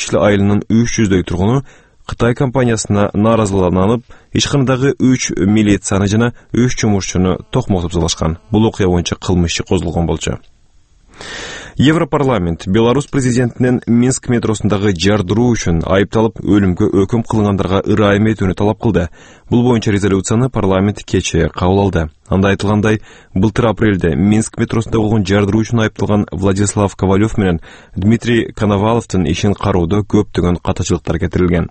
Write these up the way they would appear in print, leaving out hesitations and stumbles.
Шиле айылынын 300дөй тургуну Кытай компаниясына нааразыланып, ишканадагы 3 милицияны жана 3 жумушчуну токмотуп салышкан. Бул окуя боюнча кылмыш иши козголгон болчу. Европарламент Беларусь президентинен Минск метросундагы жардыруу үчүн айыпталып өлүмгө өкүм кылынгандарга ырайым этүүнү талап кылды. Бул боюнча резолюцияны парламент кечээ кабыл алды. Анда айтылгандай, былтыр апрелде Минск метросунда болгон жардыруу үчүн айыпталган Владислав Ковалев менен Дмитрий Коноваловдун ишин кароодо көптөгөн катачылыктар кетирилген.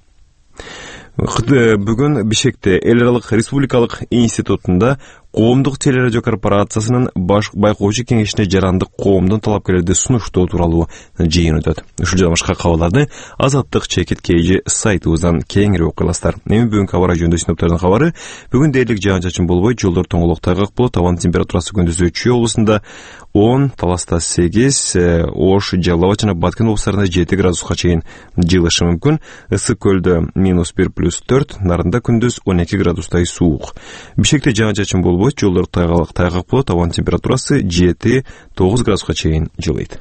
Бүгүн Бишкекте эл аралык республикалык институтунда коомдук телерадио корпорациясынын баш байкоочу кеңешине жарандык коомдун талапкерлерди сунуштоо тууралуу жыйын өтөт. Ушул жана башка кабарларды Азаттык чекит KG сайтыбыздан кеңири окуй аласыздар. Эми бүгүнкү аба райы жөнүндө синоптардын кабары. Бүгүн дээрлик жаан-чачын болбой, жолдор тоңголук тайгак болот. Абанын температурасы күндүзү Чүй облусунда 10, Таласта 8, Ош, Жалал Абад жана Баткен облустарында 7 градуска чейин жылышы мүмкүн. Ысык көлдө -1+4, Нарында күндүз 12 градустай суук. Бишкекте жаан-чачын болбой, жолдор тайгак болот. Абанын температурасы 7-9 градуска чейин жылыйт.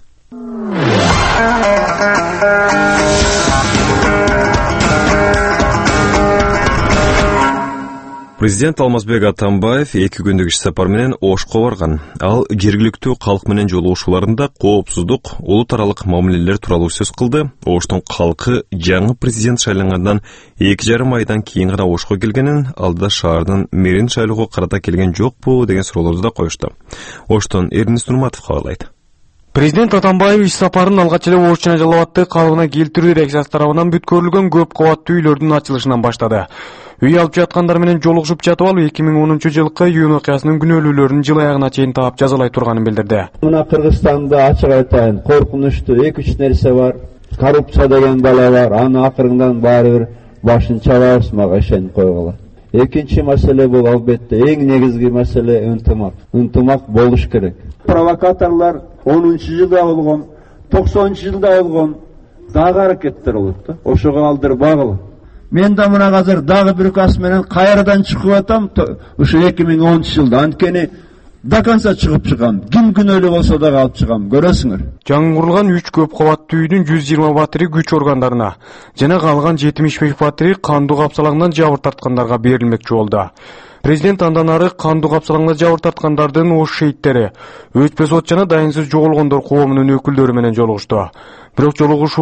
Президент Алмазбек Атамбаев 2 күндүк иш сапар менен Ошко барган. Ал жергиликтүү калк менен жолугушууларында коопсуздук, улут аралык мамилелер тууралуу сөз кылды. Оштун калкы жаңы президент шайлангандан 2,5 айдан кийин гана Ошко келгенин, алда шаардын мэрин шайлоого карата келген жокпу деген суроолорду да коюшту. Оштон Эрнест Нурматов кабарлайт. Президент Атамбаев иш сапарын алгач эле Ош жана Жалал Абадты калыбына келтирүү дирекциясы тарабынан бүткөрүлгөн көп кабаттуу үйлөрдүн ачылышынан баштады. Үй алып жаткандар менен жолугушуп жатып алып 2010-жылкы июнь окуясынын күнөөлүүлөрүн жыл аягына чейин таап жазалай турганын билдирди. Мына Кыргызстанда ачык айтайын, коркунучтуу 2-3 нерсе бар. Коррупция деген бала бар. Аны акырындан баары бир башын чабабыз, мага ишенип койгула. Экинчи маселе бул албетте эң негизги маселе ынтымак. Ынтымак болуш керек. Провокаторлор 10-жылда болгон, 90-жылда болгон дагы аракеттер болот да. Ошого алдырып багыла. Мен да мына азыр дагы бир указ менен кайрадан чыгып атам, ушу 2010-жылда. Анткени до конца чыгып чыгам. Ким күнөөлүү болсо да алып чыгам. Көрөсүңөр. Жаңы курулган 3 көп кабаттуу үйдүн 120 батыры күч органдарына жана калган 75 батыры кандуу капсалаңдан жабыр тарткандарга берилмекчи болду. Президент андан ары кандуу капсалаңда жабыр тарткандардын Ош шейиттери, өчпөс от жана дайынсыз жоголгондор коомунун өкүлдөрү менен жолугушту. Бирок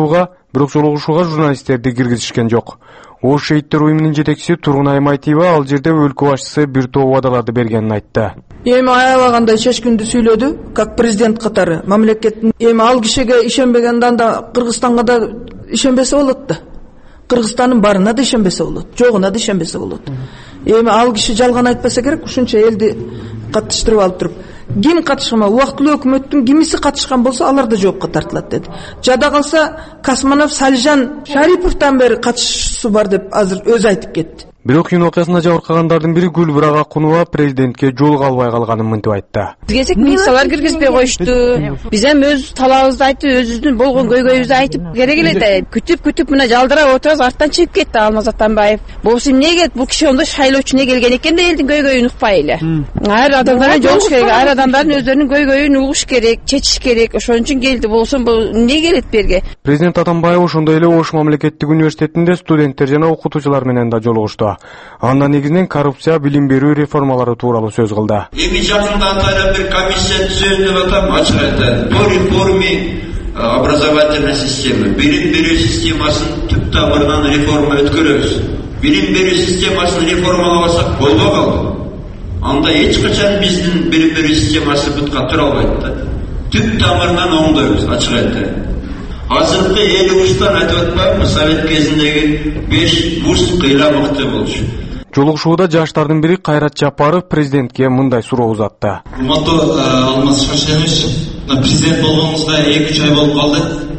жолугушууга журналисттерди киргизишкен жок. Ош шейиттер уюмунун жетекчиси Тургун Аймайтиева ал жерде өлкө башчысы бир топ убадаларды бергенин айтты. Эми аябагандай чечкинди сүйлөдү, как президент катары. Мамлекеттин эми ал кишиге ишенбегенде анда Кыргызстанга да ишенбесе болот да. Кыргызстандын барына да ишенбесе болот, жогуна да ишенбесе болот. Эми ал киши жалган айтпаса керек, ушунча элди катыштырып алып туруп. Ким катышкан, убактылуу өкмөттүн кимиси катышкан болсо, алар да жоопко тартылат деди. Жада калса Касманов Салижан Шариповдон бери катышуусу бар деп азыр өзү айтып кетти. Бирок июнь окуясында жабыркагандардын бири Гүлбир Агакунова президентке жолуга албай калганын мынтип айтты. Бизге милициялар киргизбей коюшту. Биз эми өз талабыбызды айтып, өзүбүздүн болгон көйгөйүбүздү айтып керек эле да. Күтүп мына жалдырап отырабыз, арттан чыгып кетти Алмаз Атамбаев. Болсо эмнеге бул киши ондо шайлоочуна келген экен да элдин көйгөйүн укпай эле. Ар адамдар жолуш керек, ар адамдардын өздөрүнүн көйгөйүн угуш керек, чечиш керек. Ошон үчүн келди. Болсо бул эмне келет берге? Президент Атамбаев ошондой эле Ош мамлекеттик университетинде студенттер жана окутуучулар менен да жолугушту. Анда негизинен коррупция, билим берүү реформалары тууралуу сөз кылды. Эми жакында атайын бир комиссия түзөлдү деп атам, ачык айтайын. По реформе образовательной системы, билим берүү системасын түп тамырынан реформа өткөрөбүз. Билим берүү системасын реформалабасак болбой калды. Анда эч качан биздин билим берүү системасы бутка тура албайт да. Түп тамырынан оңдойбуз, ачык айтайын. Азыркы 50 вуздан айтып атпаймынбы, Совет кезиндеги 5 вуз кыйла мыкты болчу. Жолугушууда жаштардын бири Кайрат Жапаров президентке мындай суроо узатты. Урматтуу Алмаз Шаршенович, президент болгонуңузга 2-3 ай болуп калды.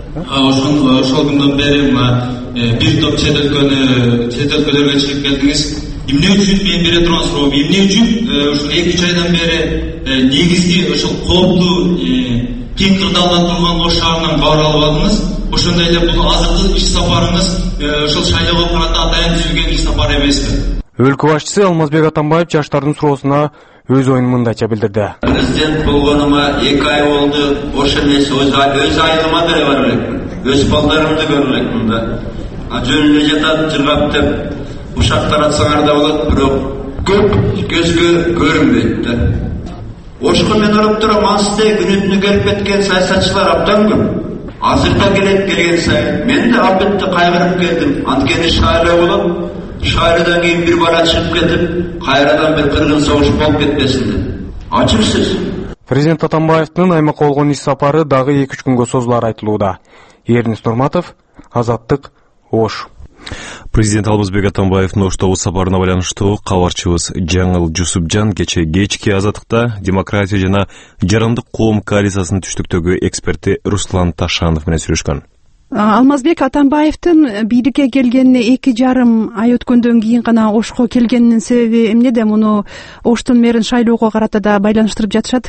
Ошол күндөн бери бир топ чет өлкөлөргө чыгып келдиңиз. Эмне үчүн мен бере турган суроо, эмне үчүн ушул 2-3 айдан бери негизги ошол кооптуу кең кырдаалдан турган Ош шаарынан бара албадыңыз? Ошондой эле бул азыркы иш сапарыңыз ошол шайлоого карата атайын түзүлгөн иш сапар эмеспи? Өлкө башчысы Алмазбек Атамбаев жаштардын суроосуна өз оюн мындайча билдирди. Президент болгонума 2 ай болду. Ошо эмес өз айылыма деле бара элекмин. Өз балдарымды көрө элекмин да. Жөн эле жатат, жыргап деп ушактар атсаңар да болот, бирок көп көзгө көрүнбөйт да. Ошко мен ойлоп турам, мансыздай күнүнө келип кеткен саясатчылар абдан көп. Азырда келген сайын мен де албетте кайгырып келдим. Анткени шайлоо болот. Шайлоодан кийин бир бала чыгып кетип, кайрадан бир кыргын согуш болуп кетпесин деп. Ачыксыз. Президент Атамбаевдин аймакка болгон иш сапары дагы 2-3 күнгө созулары айтылууда. Эрнис Нурматов, Азаттык, Ош. Президент Алмазбек Атамбаевдин Оштогу сапарына байланыштуу кабарчыбыз Жаңыл Жусупжан кечки Азаттыкта демократия жана жарандык коом коалициясынын түштүктөгү эксперти Руслан Ташанов менен сүйлөшкөн. Алмазбек Атамбаевдин бийликке келгенине 2,5 ай өткөндөн кийин гана Ошко келгенинин себеби эмнеде? Муну Оштун мэрин шайлоого карата да байланыштырып жатышат?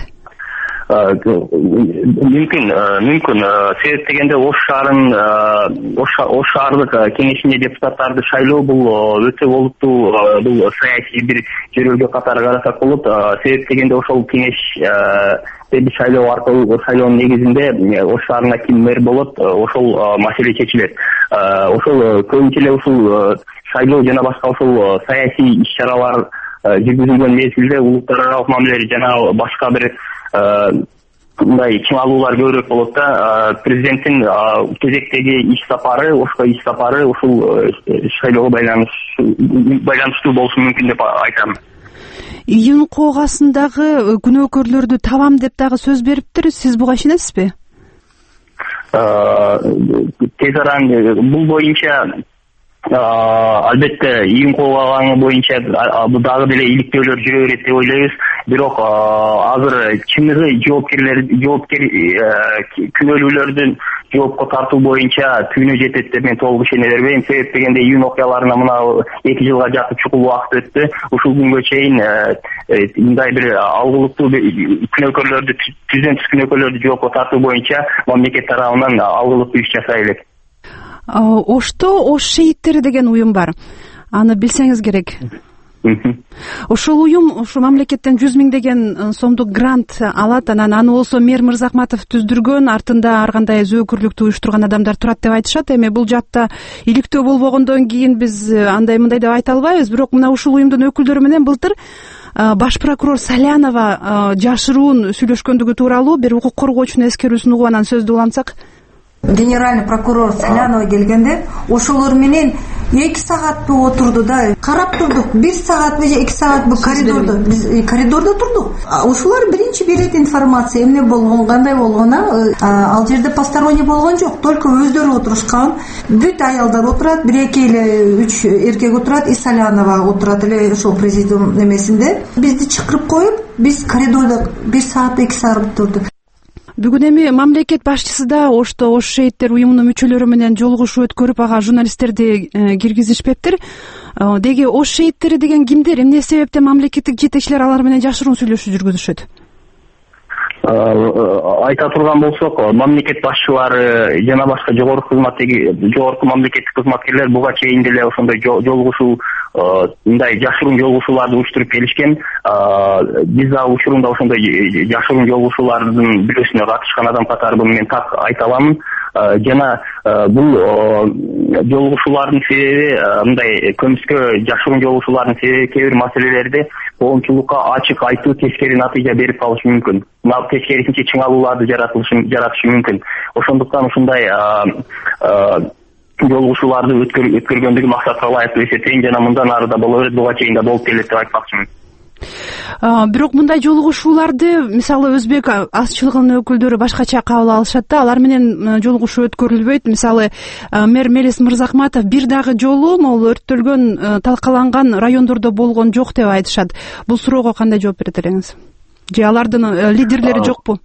Мүмкүн. Себеп дегенде Ош шаардык кеңешине депутаттарды шайлоо бул өтө олуттуу, бул саясий бир жөрөлгө катары карасак болот. Себеп дегенде ошол кеңеш шайлоо аркылуу, шайлоонун негизинде Ош шаарына ким мэр болот, ошол маселе чечилет. Ошол көбүнчө эле ушул шайлоо жана башка ушул саясий иш-чаралар жүргүзүлгөн мезгилде улуттар аралык мамилелер жана башка бир мындай чыңалуулар көбүрөөк болот да. Президенттин кезектеги иш сапары, Ошко иш сапары ушул шайлоого байланыштуу болушу мүмкүн деп айтам. Июнь когасындагы күнөөкөрлөрдү табам деп дагы сөз бериптир. Сиз буга ишенесизби? Тез арада бул боюнча албетте июнь коганы боюнча дагы деле иликтөөлөр жүрө берет деп ойлойбуз. Бирок азыр чыныгы жоопкер күнөөлүүлөрдүн жоопко тартуу боюнча түнү жетет деп мен толук ишене бербейм. Себеп дегенде июнь окуяларына мына 2 жылга жакын чукул убакыт өттү. Ушул күнгө чейин мындай бир алгылыктуу күнөөкөрлөрдү, түздөн түз күнөөкөрлөрдү жоопко тартуу боюнча мамлекет тарабынан алгылыктуу иш жасай элек. Ошто Ош шейиттери деген уюм бар. Аны билсеңиз керек. Ошол уюм ушу мамлекеттен 100 000 деген сомдук грант алат. Аны болсо мэр Мырзахматов түздүргөн, артында ар кандай зөөкүрлүктү уюштурган адамдар турат деп айтышат. Эми бул жакта иликтөө болбогондон кийин биз андай мындай деп айта албайбыз. Бирок мына ушул уюмдун өкүлдөрү менен былтыр баш прокурор Салянова жашыруун сүйлөшкөндүгү тууралуу бир укук коргоочунун эскерүүсүн угуп анан сөздү улантсак. Генеральный прокурор Салянова келгенде ошолор менен 2 саат отурду да, карап турдук. 1 саат же 2 саат бу коридордо, биз коридордо турдук. Ошолор биринчи берет информация, эмне болгон, кандай болгону. Ал жерде посторонний болгон жок, только өздөрү отурушкан. Бүт аялдар отурат, 1-2 эле 3 эркек отурат, и Салянова отурат эле ошол президиум эмесинде. Бизди чакырып коюп, биз коридордо 1 саат 2 саат турдук. Бүгүн эми мамлекет башчысы да Ошто Ош шейиттер уюмунун мүчөлөрү менен жолугушуу өткөрүп, ага журналисттерди киргизишпептир. Деги Ош шейиттери деген кимдер? Эмне себептен мамлекеттик жетекчилер алар менен жашыруун сүйлөшүү жүргүзүшөт? Айта турган болсок, мамлекет башчылары жана башка жогорку мамлекеттик кызматкерлер буга чейин деле ошондой жолугушуу, мындай жашыруун жолугушууларды уюштуруп келишкен. Биз да учурунда ошондой жашыруун жолугушуулардын бирөөсүнө катышкан адам катары мен так айта аламын. Жана бул жолугушуулардын себеби, мындай көмүскө жашыруун жолугушуулардын себеби кээ бир маселелерди коомчулукка ачык айтуу тескери натыйжа берип калышы мүмкүн. Тескерисинче чыңалууларды жаратышы мүмкүн. Ошондуктан ушундай жолугушууларды өткөргөндүгү максатка ылайык деп эсептейм жана мындан ары да боло берет, буга чейин да болуп келет деп айтмакчымын. Бирок мындай жолугушууларды мисалы өзбек азчылыгынын өкүлдөрү башкача кабыл алышат да, алар менен жолугушуу өткөрүлбөйт. Мисалы мэр Мелис Мырзахматов бир дагы жолу могул өрттөлгөн, талкаланган райондордо болгон жок деп айтышат. Бул суроого кандай жооп берет элеңиз? Же алардын лидерлери жокпу?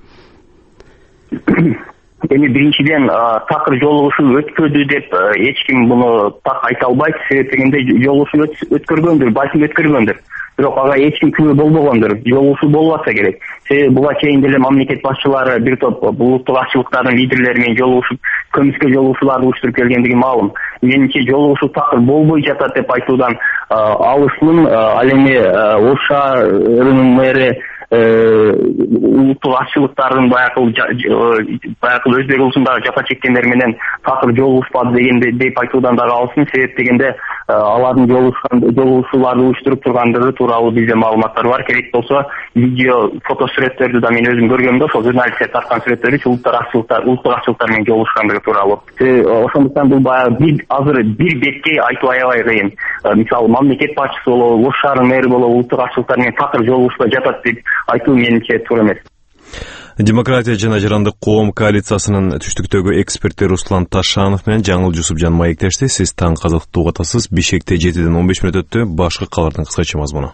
Эми биринчиден такыр жолугушуу өткөрдү деп эч ким муну так айта албайт. Себеп дегенде жолугушуу өткөргөндүр, балким өткөргөндүр. Бирок ага эч ким күбө болбогондур. Жолугушуу болбаса керек. Себеби буга чейин деле мамлекет башчылары бир топ улуттук акчылыктардын лидерлери менен жолугушуп, көмүскө жолугушууларды уюштуруп келгендиги маалым. менимче жолугушуу такыр болбой жатат деп айтуудан алысмын. Ал эми Ош шаарынын мэри улуттук акчылыктардын баягы Өзбек улусундагы жапа чеккендер менен такыр жолугушпады дегенде деп айтуудан дагы алысмын. Себеп дегенде алардын жолугушууларды уюштуруп тургандыгы тууралуу бизде маалыматтар бар. Керек болсо видео, фото сүрөттөрдү да мен өзүм көргөм да, ошол журналисттер тарткан сүрөттөрдү улуттук акчылыктар менен жолугушкандыгы тууралуу. Ошондуктан бул баягы азыр бир бетке айтуу аябай кыйын. Мисалы мамлекет башчысы болобу, Ош шаарынын мэри болобу улуттук акчылыктар менен такыр жолугушпай жатат деп айтуу менимче туура эмес. Демократия жана жарандык коом коалициясынын түштүктөгү эксперти Руслан Ташанов менен Жаңыл Жусупжан маектешти. Сиз таң казыктуу угатасыз. Бишкекте 7-ден 15 мүнөт өттү. Башкы калардын кыскача мазмуну.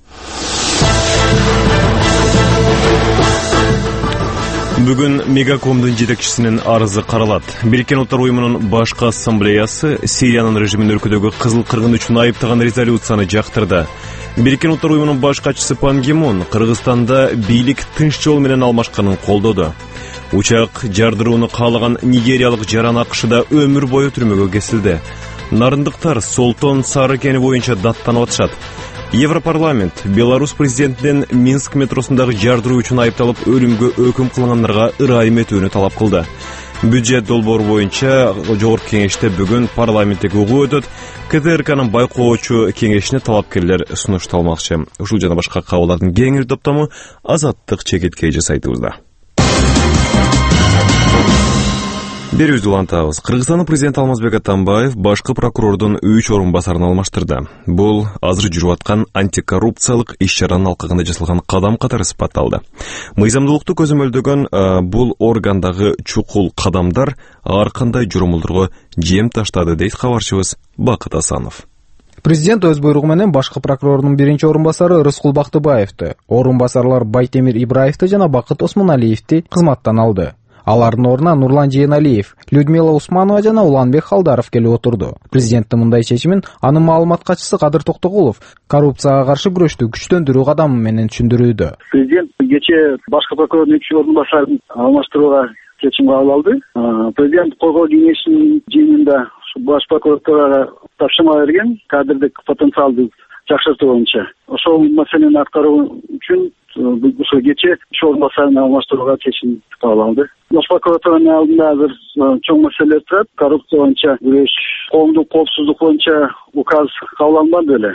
Бүгүн Мегакомдун жетекчисинин арызы каралат. Бириккен Улуттар уюмунун башкы ассамблеясы Сириянын режимин өлкөдөгү кызыл кыргын үчүн айыптаган резолюцияны жактырды. Бириккен Улуттар уюмунун баш катчысы Пан Ги Мун Кыргызстанда бийлик тынч жол менен алмашканын колдоду. Учак жардырууну каалаган нигериялык жаран АКШда өмүр бою түрмөгө кесилди. Нарындыктар Солтон Сары кени боюнча даттанып атышат. Европарламент Беларусь президентинен Минск метросундагы жардыруу үчүн айыпталып өлүмгө өкүм кылынгандарга ырайым этүүнү талап кылды. Бюджет долбоору боюнча жогорку кеңеште бүгүн парламенттик угуу өтөт. КТРКнын байкоочу кеңешине талапкерлер сунушталмакчы. Ушул жана башка кабарлардын кеңири топтому Азаттык чекиткей жасайтыбызда. Берүүбүздү улантабыз. Кыргызстандын президенти Алмазбек Атамбаев башкы прокурордун 3 орун басарын алмаштырды. Бул азыр жүрүп аткан антикоррупциялык иш-чаранын алкагында жасалган кадам катары сыпатталды. Мыйзамдуулукту көзөмөлдөгөн бул органдагы чукул кадамдар ар кандай журумулдурго жем таштады дейт кабарчыбыз Бакыт Асанов. Президент өз буйругу менен башкы прокурордун 1-чи орун басары Рыскул Бактыбаевди, орун басарлар Байтемир Ибраевди жана Бакыт Осмоналиевди кызматтан алды. Алардын ордуна Нурлан Жээналиев, Людмила Усманова жана Уланбек Халдаров келип отурду. Президенттин мындай чечимин анын маалымат катчысы Кадыр Токтогулов коррупцияга каршы күрөштү күчтөндүрүү кадамы менен түшүндүрүүдө. Президент кечээ башкы прокурордун 3 орун басарын алмаштырууга чечим кабыл алды. Президент коргоо кеңешинин жыйынында баш прокуратурага тапшырма берген кадрдык потенциалды жакшыртуу боюнча. Ошол маселени аткаруу үчүн ушул кечээ орун басарын алмаштырууга чечим кабыл алды. Баш прокуратуранын алдында азыр чоң маселелер турат. Коррупция боюнча күрөш, коомдук коопсуздук боюнча указ кабылданбады беле.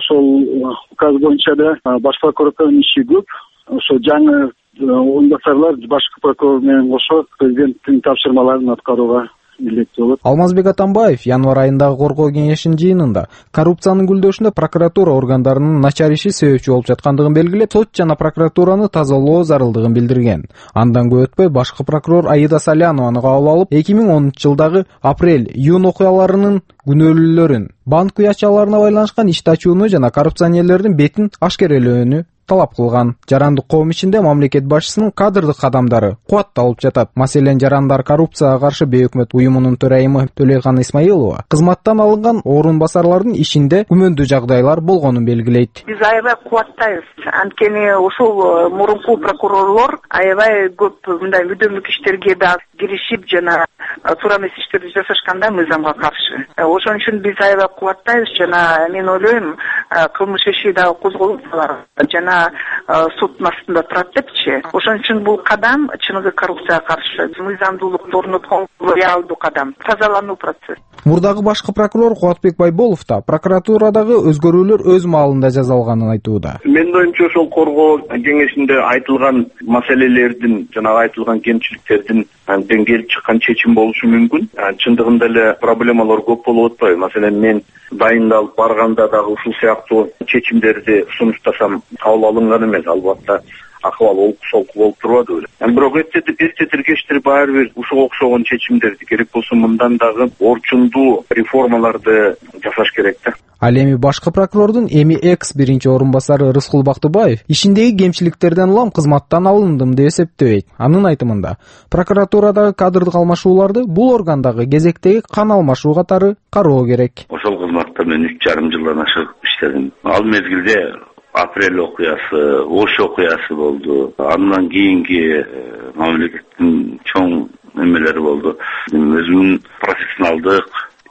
Ошол указ боюнча да баш прокуратуранын иши көп. Ошо жаңы орун басарлар башкы прокурор менен кошо президенттин тапшырмаларын аткарууга милдеттүү болот. Алмазбек Атамбаев январь айындагы коргоо кеңешинин жыйынында коррупциянын гүлдөшүндө прокуратура органдарынын начар иши себепчи болуп жаткандыгын белгилеп, сот жана прокуратураны тазалоо зарылдыгын билдирген. Андан көп өтпөй башкы прокурор Аида Салянованы кабыл алып, 2010-жылдагы апрель-июнь окуяларынын күнөөлүүлөрүн, банк уячаларына байланышкан ишти ачууну жана коррупционерлердин бетин ашкерелөөнү талап кылган. Жарандык коом ичинде мамлекет башчысынын кадрдык кадамдары кубатталып жатат. Маселен, Жарандар коррупцияга каршы бейөкмөт уюмунун төрайымы Төлөйхан Исмаилова кызматтан алынган орун басарлардын ишинде күмөндүү жагдайлар болгонун белгилейт. Биз аябай кубаттайбыз. Анткени ошол мурунку прокурорлор аябай көп мындай мүдөмдүк иштерге да киришип жана туура эмес иштерди жасашканда мыйзамга каршы. Ошон үчүн биз аябай кубаттайбыз жана мен ойлойм кылмыш иши дагы козголуп жана соттун астында турат депчи. Ошон үчүн бул кадам чыныгы коррупцияга каршы мыйзамдуулукту орноткон реалдуу кадам, тазалануу процесс. Мурдагы башкы прокурор Кубатбек Байболов да прокуратурадагы өзгөрүүлөр өз маалында жасалганын айтууда. Менин оюмча ошол коргоо кеңешинде айтылган маселелердин жана айтылган кемчиликтердин деңгээлип чыккан чечим болушу мүмкүн. Чындыгында эле проблемалар көп болуп атпайбы? Маселен, мен дайындалып барганда дагы ушул сыяктуу чечимдерди сунуштасам кабыл алынган эмес. Албатта акыбал олку-солку болуп турбады беле. Бирок эрте тиркештир баары бир ушуга окшогон чечимдерди, керек болсо мындан дагы орчундуу реформаларды жасаш керек да. Ал эми башкы прокурордун экс 1-чи орун басары Рыскул Бактыбаев ишиндеги кемчиликтерден улам кызматтан алындым деп эсептебейт. Анын айтымында, прокуратурадагы кадрдык алмашууларды бул органдагы кезектеги кан алмашуу катары кароо керек. Ошол кызматта мен 3,5 жылдан ашык иштедим. Ал мезгилде апрель окуясы, Ош окуясы болду. Андан кийинки мамлекеттин чоң эмелери болду. Өзүмдүн профессионалдык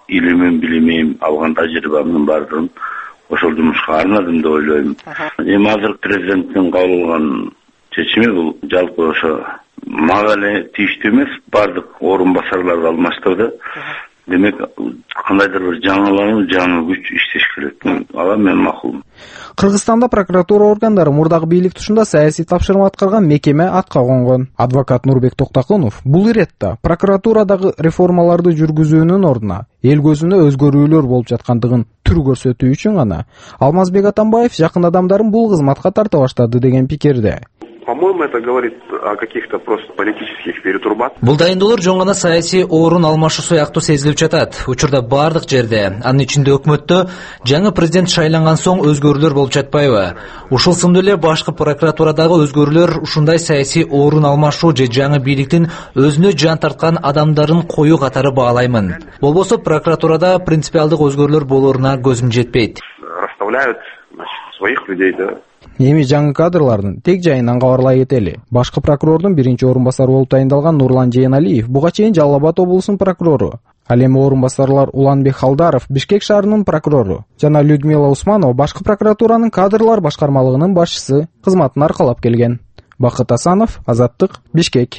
илимим, билимим, алган тажрыйбамдын баардыгын ошол жумушка арнадым деп ойлойм. Эми азыр президенттин кабыл кылган чечими бул жалпы ошо мага эле тийиштүү эмес, баардык орун басарларды алмаштырды. Демек, кандайдыр бир жаңылануу, жаңы күч иштеш керек. Ага мен макулмун. Кыргызстанда прокуратура органдары мурдагы бийлик тушунда саясий тапшырма аткарган мекеме атка конгон. Адвокат Нурбек Токтакунов бул иретте прокуратурадагы реформаларды жүргүзүүнүн ордуна эл көзүнө өзгөрүүлөр болуп жаткандыгын түр көрсөтүү үчүн гана Алмазбек Атамбаев жакын адамдарын бул кызматка тарта баштады деген пикирде. По-моему, это говорит о каких-то просто политических перетурбациях. Бул дайындоолор жөн гана саясий орун алмашуу сыяктуу сезилип жатат. Учурда бардык жерде, анын ичинде өкмөттө жаңы президент шайланган соң өзгөрүүлөр болуп жатпайбы? Ушул сындуу эле башкы прокуратурадагы өзгөрүүлөр ушундай саясий орун алмашуу же жаңы бийликтин өзүнө жан тарткан адамдарын коюу катары баалаймын. Болбосо прокуратурада принципиалдык өзгөрүүлөр болоруна көзүм жетпейт. Расставляют своих людей, да. Эми жаңы кадрлардын тек жайынан кабарлай кетели. Башкы прокурордун биринчи орун басары болуп тайындалган Нурлан Жээналиев буга чейин Жалал Абад облусунун прокурору. Ал эми орун басарлар Уланбек Халдаров Бишкек шаарынын прокурору жана Людмила Усманова башкы прокуратуранын кадрлар башкармалыгынын башчысы кызматын аркалап келген. Бакыт Асанов, Азаттык, Бишкек.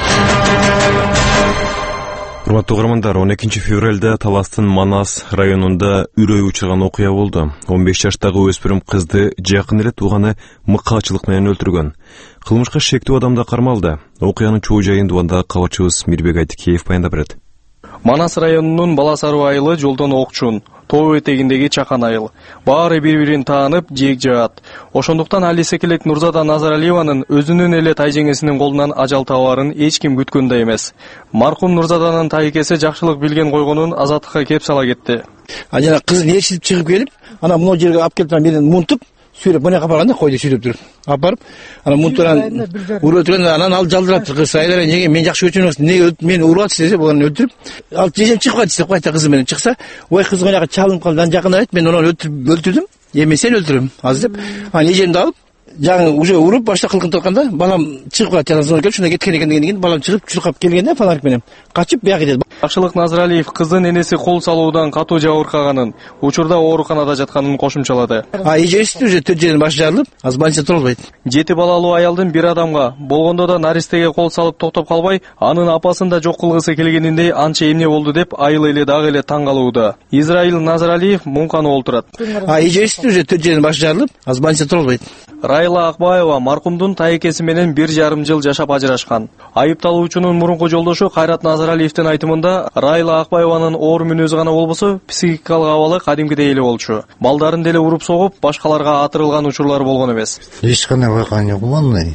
Урматтуу угармандар, 12 февралда Таластын Манас районунда үрөй учурган окуя болду. 15 жаштагы өспүрүм кызды жакын эле тууганы мыкаачылык менен өлтүргөн. Кылмышка шектүү адамда кармалды. Окуянын чоо жайын дубандагы кабарчыбыз Мирбек Айтикеев баяндап берет. Манас районунун Баласаруу айылы жолдон окчун, тоо этегиндеги чакан айыл. Баары бири-бирин таанып, жеек жаат. Ошондуктан али секелек Нурзада Назаралиеванын өзүнүн эле тайжеңесинин колунан ажал табарын эч ким күткөн да эмес. Маркум Нурзаданын тайкеси жакшылык билген койгонун Азаттыкка кеп сала кетти. Жана кыз ээрчитип чыгып келип, ана мына жерге алып келип менен мунтуп, сүйрөп мына капарганда койду сүйрөп туруп. Апарып, ана мунтуран урөтүргөн анан ал жалдырап кыз айдара неге мен жакшы өчүнөмүн, неге мени урат десе, буларын өлтүрүп, ал жежем чыгып кайт деп кайта кызы менен чыкса, ой кыз каяка чалынып калды, анан жакындап мен onu өлтүрдүм. Эми сен өлтүрөм азыр деп. Анан ежемди алып жаңы уже уруп башта кылкын турганда балам чыгып калат жаназага келип шунда кеткен экен дегенден кийин балам чыгып чуркап келгенде фонарик менен качып бияга кетет. Акшылык Назаралиев кыздын энеси кол салуудан катуу жабыркаганын, учурда ооруканада жатканын кошумчалады. Эжеси уже 4 жерден башы жарылып, аз больница тура албайт. 7 балалуу аялдын бир адамга болгондо да наристеге кол салып токтоп калбай, анын апасын да жок кылгысы келгениндей анча эмне болду деп айыл эле дагы эле таң калууда. Израил Назаралиев муңканып олтурат. Эжеси уже 4 жерден башы жарылып, аз больница тура албайт. Райла Акбаева маркумдун тайкеси менен 1,5 жыл жашап ажырашкан. Айыпталуучунун мурунку жолдошу Кайрат Назаралиевдин айтымында Райла Акбаеванын оор мүнөзү гана болбосо, психикалык абалы кадимкидей эле болчу. Балдарын деле уруп согуп, башкаларга атырылган учурлар болгон эмес. Эч кандай байкаган жок мындай.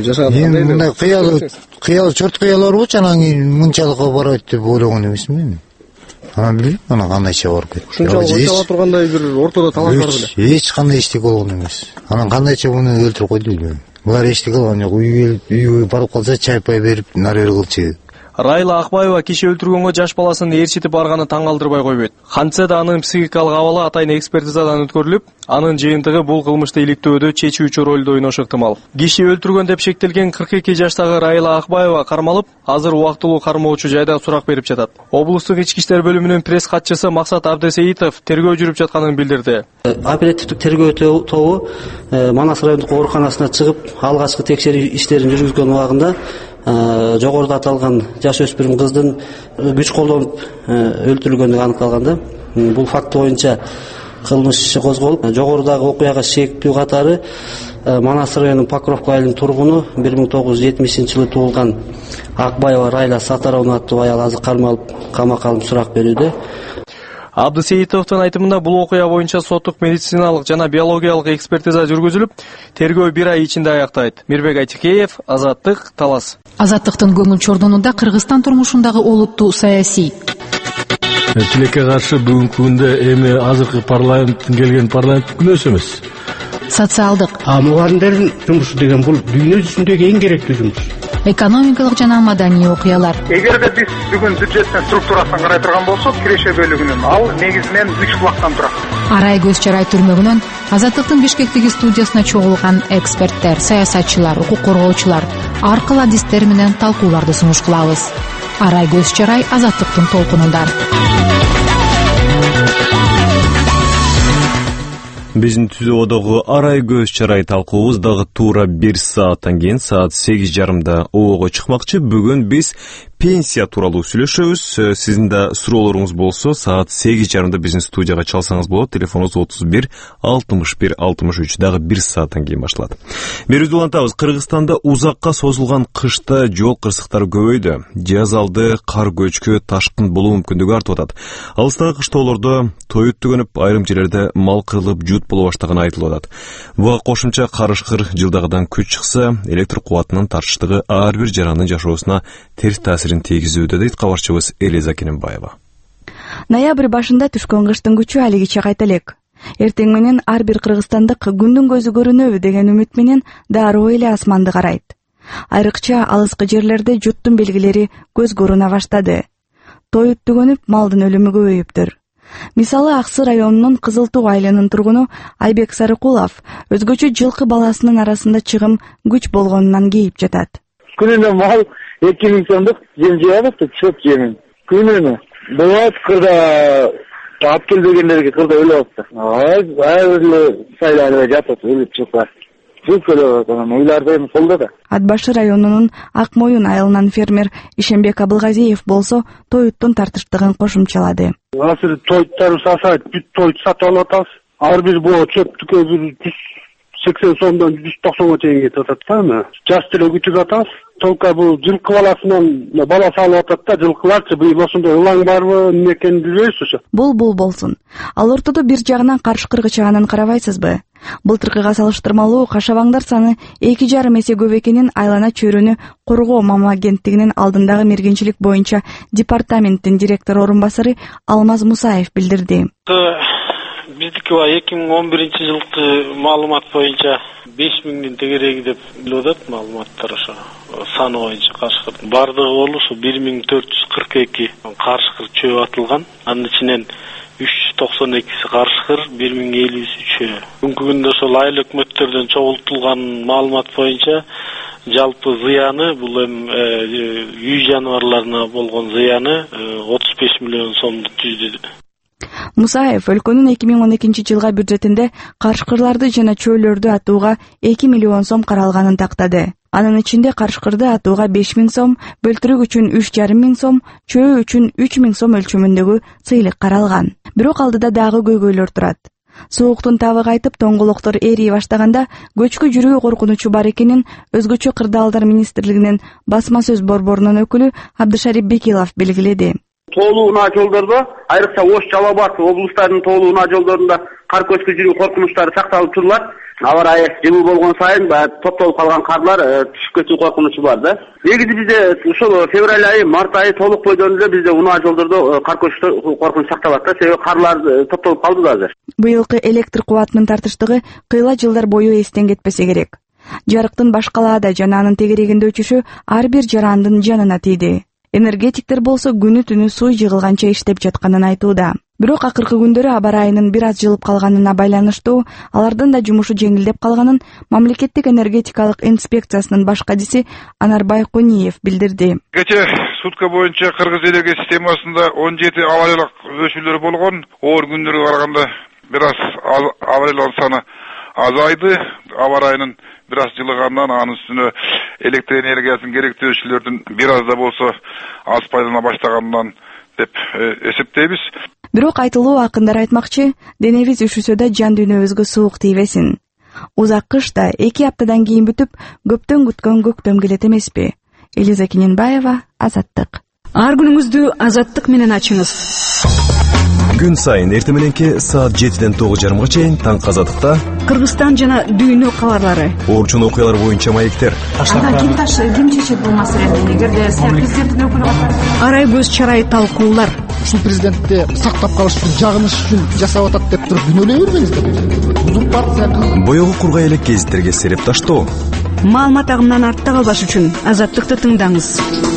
Мындай кыял чорт кыялар болчу, анан кийин мынчалыкка барат деп ойлогон эмесмин. Билбейм, ана кандайча барып кетти. Ушунчалык очала тургандай бир ортодо талаш бар беле. Эч кандай эчтеке болгон эмес. Анан кандайча муну өлтүрүп койду билбейм. Булар эчтеке кылган жок. Үйгө барып калса чай пай берип, нарер кылчу. Райла Акбаева киши өлтүргөнгө жаш баласын ээрчитип барганы таң калтырбай койбойт. Кантсе да анын психикалык абалы атайын экспертизадан өткөрүлүп, анын жыйынтыгы бул кылмышты иликтөөдө чечүүчү ролду ойношу ыктымал. Киши өлтүргөн деп шектелген 42 жаштагы Райла Акбаева кармалып, азыр убактылуу кармоочу жайда сурак берип жатат. Облустук ички иштер бөлүмүнүн пресс катчысы Максат Абдесеитов тергөө жүрүп жатканын билдирди. Оперативдик тергөө тобу Манас райондук ооруканасына чыгып, алгачкы текшерүү иштерин жүргүзгөн убагында жогоруда аталган жаш өспүрүм кыздын күч колдонуп өлтүрүлгөнүгү аныкталганда, бул факт боюнча кылмыш иши козголуп, жогорудагы окуяга шектүү катары Манас районунун Покровка айылынын тургуну 1970-жылы туулган Акбаева Райла Сатаровна аттуу аял азыр кармалып, камакка алынып сурак берүүдө. Абдысеитовдун айтымында бул окуя боюнча соттук медициналык жана биологиялык экспертиза жүргүзүлүп, тергөө 1 ай ичинде аяктайт. Мирбек Айтикеев, Азаттык, Талас. Азаттыктын көңүл чордонунда Кыргызстан турмушундагы олуттуу саясий. Тилекке каршы бүгүнкү күндө эми азыркы парламенттин келген парламент күнөөсү эмес. Социалдык. Мугалимдердин жумушу деген бул дүйнө жүзүндөгү эң керектүү жумуш. Экономикалык жана маданий окуялар. Эгерде биз бүгүн бюджеттин структурасын карай турган болсок, киреше бөлүгүнүн ал негизинен 3 булактан турат. Арай көз чарай түрмөгүнөн Азаттыктын Бишкектеги студиясына чогулган эксперттер, саясатчылар, укук коргоочулар ар кыл адистер менен талкууларды сунуш кылабыз. Арай көз чарай Азаттыктын толкунунда. Биздин түзүүдөгү арай көз чарай талкуубуз дагы туура 1 сааттан кийин саат 8:30 оого чыкмакчы. Бүгүн биз пенсия тууралуу сүйлөшөбүз. Сиздин да суроолоруңуз болсо саат 8:30 биздин студияга чалсаңыз болот. Телефонубуз 31 61 63 дагы 1 сааттан кийин башталат. Берүүбүздү улантабыз. Кыргызстанда узакка созулган кышта жол кырсыктары көбөйдү. Жаз алды кар көчкү, ташкын болуу мүмкүндүгү артып атат. Алыстагы кыштоолордо той өттүгөнүп, айрым жерлерде мал кырылып, жут болуп баштаганы айтылып атат. Буга кошумча карышкыр жылдагыдан күч чыкса, электр кубатынын тартыштыгы ар бир жарандын жашоосуна терс таасирин тийгизүүдө дейт кабарчыбыз Элиза Кененбаева. Ноябрь башында түшкөн кыштын күчү алигиче кайта элек. Эртең менен ар бир кыргызстандык күндүн көзү көрүнөбү деген үмүт менен дароо эле асманды карайт. Айрыкча алыскы жерлерде жуттун белгилери көз көрүнө баштады. Той өттүгөнүп, малдын өлүмү көбөйүптүр. Мисалы Аксы районунун Кызыл Тоо айылынын тургуну Айбек Сарыкулов өзгөчө жылкы баласынын арасында чыгым күч болгонунан кейип жатат. Күнүнө мал 2000 сомдук жем жаабызды, чөп жемин. Күнүнө булат кырда алып келбегендерге кырда өлүп атты. Ар бир сайларда жатат, өлүп чыкат. Ат башы районунун Ак Моюн айылынан фермер Ишембек Абылгазиев болсо тоюттун тартыштыгын кошумчалады. Азыр тоюттарды сасайт, бүт тоют сатып алып атабыз. Ар бир боо чөптүккө 180 сомдон 190 чейин кетип атат да. Жаш деле күтүп атабыз. Только бул жылкы баласынан бала салып атат да, жылкыларчы быйыл ошондой ылаң барбы, эмне экенин билбейбиз ошо. Бул болсун. Ал ортодо бир жагынан карышкыргы чыганын карабайсызбы? Былтыркыга салыштырмалуу кашабаңдар саны 2,5 эсе көп экенин Айлана чөйрөнү коргоо мама агенттигинин алдындагы мергенчилик боюнча департаменттин директор орун басары Алмаз Мусаев билдирди. Биздики 2011 жылкы маалымат боюнча 5000дин тегереги деп билип атат маалыматтар ошо саны боюнча карышкыр. Бардыгы болушу 1442 карышкыр чөп атылган. Анын ичинен 392си карышкыр, 1053-ü. Бүгүнкү күндө ошол айыл өкмөттөрдөн чогултулган маалымат боюнча жалпы зыяны бул үй жаныбарларына болгон зыяны 35 миллион сомду түздү. Мусаев өлкөнүн 2012 жылга бюджетинде карышкырларды жана чөйлөрдү атууга 2 миллион сом каралганын тактады. Анын ичинде карышкырды атууга 5000 сом, бөлтүрүк үчүн 3,5 сом, чөө үчүн 3000 сом өлчөмүндөгү сыйлык каралган. Бирок алдыда дагы көйгөйлөр турат. Сууктун табы кайтып, тоңголоктор эрий баштаганда көчкү жүрүү коркунучу бар экенин өзгөчө кырдаалдар министрлигинин басма сөз борборунун өкүлү Абдышарип Бекилов белгиледи. Тоолуу унаа жолдордо, айрыкча Ош, Жалал Абад облустарынын тоолуу унаа жолдорунда кар көчкү жүрүү коркунучтары сакталып турулат. Аба ырайы жылуу болгон сайын топтолуп калган карлар түшүп кетүү коркунучу бар да. Негизи бизде ушул февраль айы, март айы толук бойдон эле бизде унаа жолдордо кар көчкү коркунуч сакталат да. Себеби карлар топтолуп калды да азыр. Быйылкы электр кубатынын тартыштыгы кыйла жылдар бою эстен кетпесе керек. Жарыктын башкалаада жана анын тегерегинде өчүшү ар бир жарандын жанына тийди. Энергетиктер болсо күнү түнү суу жыгылганча иштеп жатканын айтууда. Бирок акыркы күндөрү аба ырайынын бир аз жылып калганына байланыштуу алардын да жумушу жеңилдеп калганын мамлекеттик энергетикалык инспекциясынын баш кадиси Анарбай Куниев билдирди. Кече сутка боюнча Кыргыз энергия системасында 17 авариялык өчүүлөр болгон. Оор күндөргө караганда бир аз авариялар саны азайды. Аба ырайынын бир аз жылыгандан анын үстүнө электр энергиясынын керектүү өчүүлөрдүн бир аз да болсо аз пайдалана баштаганынан деп эсептейбиз. Бирок айтылуу акындар айтмакчы, денебиз үшүсө да жан дүйнөбүзгө суук тийбесин. Узак кыш да 2 аптадан кийин бүтүп, көптөн күткөн көктөм келет эмеспи? Элиза Кененбаева, Азаттык. Ар күнүңүздү Азаттык менен ачыңыз. Күн сайын эртең мененки саат 7ден 9:30 чейин таңкы Азаттыкта Кыргызстан жана дүйнө кабарлары. Орчун окуялар боюнча маектер. Ким чечет бул маселени? Эгерде президенттин өкүлү катары арай көз чарай талкуулар. Ушул президентти сактап калыш үчүн, жагыныш үчүн жасап атат деп туруп күнөөлөй бербеңиздер. Узурпация. Боёгу кургай элек гезиттерге сереп таштоо. Маалымат агымынан артта калбаш үчүн Азаттыкты тыңдаңыз.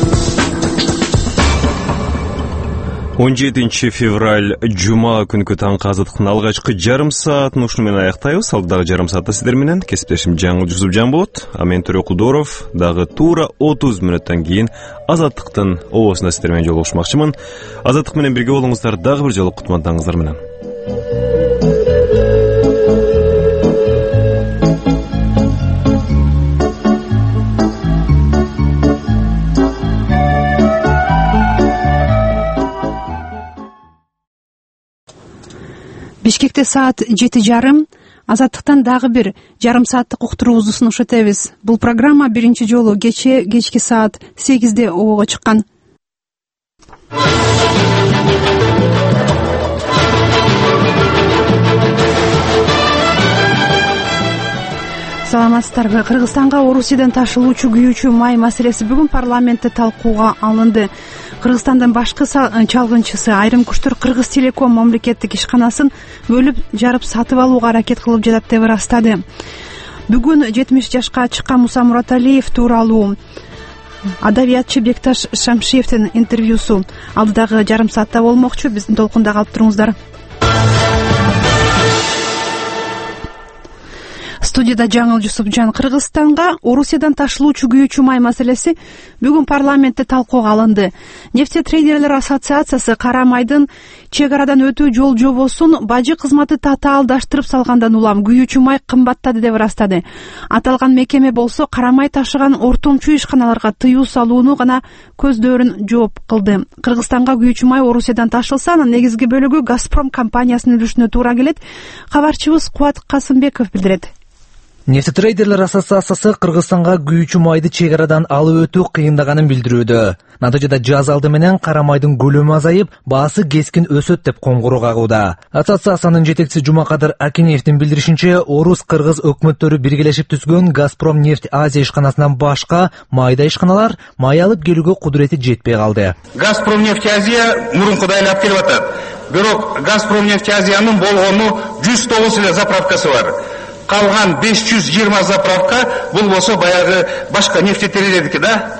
17 февраль жума күнкү таңкы Азаттыктын алгачкы жарым саатын ушуну менен аяктайбыз. Алдагы жарым саатта сиздер менен кесиптешим Жаңыл Жусупжан болот. А мен Төрө Кудоров дагы туура 30 мүнөттөн кийин Азаттыктын оосунда сиздер менен жолугушмакчымын. Азаттык менен бирге болуңуздар, дагы бир жолу кутмандаңыздар менен. Бишкекте саат 7:30. Азаттыктан дагы бир жарым сааттык уктуруубузду сунуштап этебиз. Бул программа биринчи жолу кечки саат 8:00 обого чыккан. Саламатсыздарбы? Кыргызстанга Орусиядан ташылуучу күйүүчү май маселеси бүгүн парламентте талкууга алынды. Кыргызстандын башкы чалгынчысы Айрым Куштур Кыргыз Телеком мамлекеттик ишканасын бөлүп жарып сатып алууга аракет кылып жатат деп ырастады. Бүгүн 70 жашка чыккан Муса Мураталиев тууралуу адабиятчы Бекташ Шамшиевдин интервьюсу алдыдагы жарым саатта болмокчу. Биздин толкунда калып туруңуздар. Студияда Жаңыл Жусупжан. Кыргызстанга Орусиядан ташылуучу күйүүчү май маселеси бүгүн парламентте талкууга алынды. Нефтетрейдерлер ассоциациясы кара майдын чек арадан өтүү жол жобосун бажы кызматы татаалдаштырып салгандан улам күйүүчү май кымбаттады деп ырастады. Аталган мекеме болсо кара май ташыган ортомчу ишканаларга тыюу салууну гана көздөрүн жооп кылды. Кыргызстанга күйүүчү май Орусиядан ташылса, анын негизги бөлүгү Газпром компаниясынын үлүшүнө туура келет. Кабарчыбыз Кубат Касымбеков билдирет. Нефтетрейдерлер ассоциациясы Кыргызстанга күйүүчү майды чек арадан алып өтүү кыйындаганын билдирүүдө. Натыйжада жаз алды менен кара майдын көлөмү азайып, баасы кескин өсөт деп коңгуроо кагууда. Ассоциациянын жетекчиси Жумакадыр Акинеевдин билдиришинче, орус-кыргыз өкмөттөрү биргелешип түзгөн Газпром нефть Азия ишканасынан башка майда ишканалар май алып келүүгө кудурети жетпей калды. Газпром нефть Азия мурункудай эле алып келип атат. Бирок Газпром нефть Азиянын болгону 109 эле заправкасы бар. Калган 520 заправка бул болсо баягы башка нефтетерилердики да,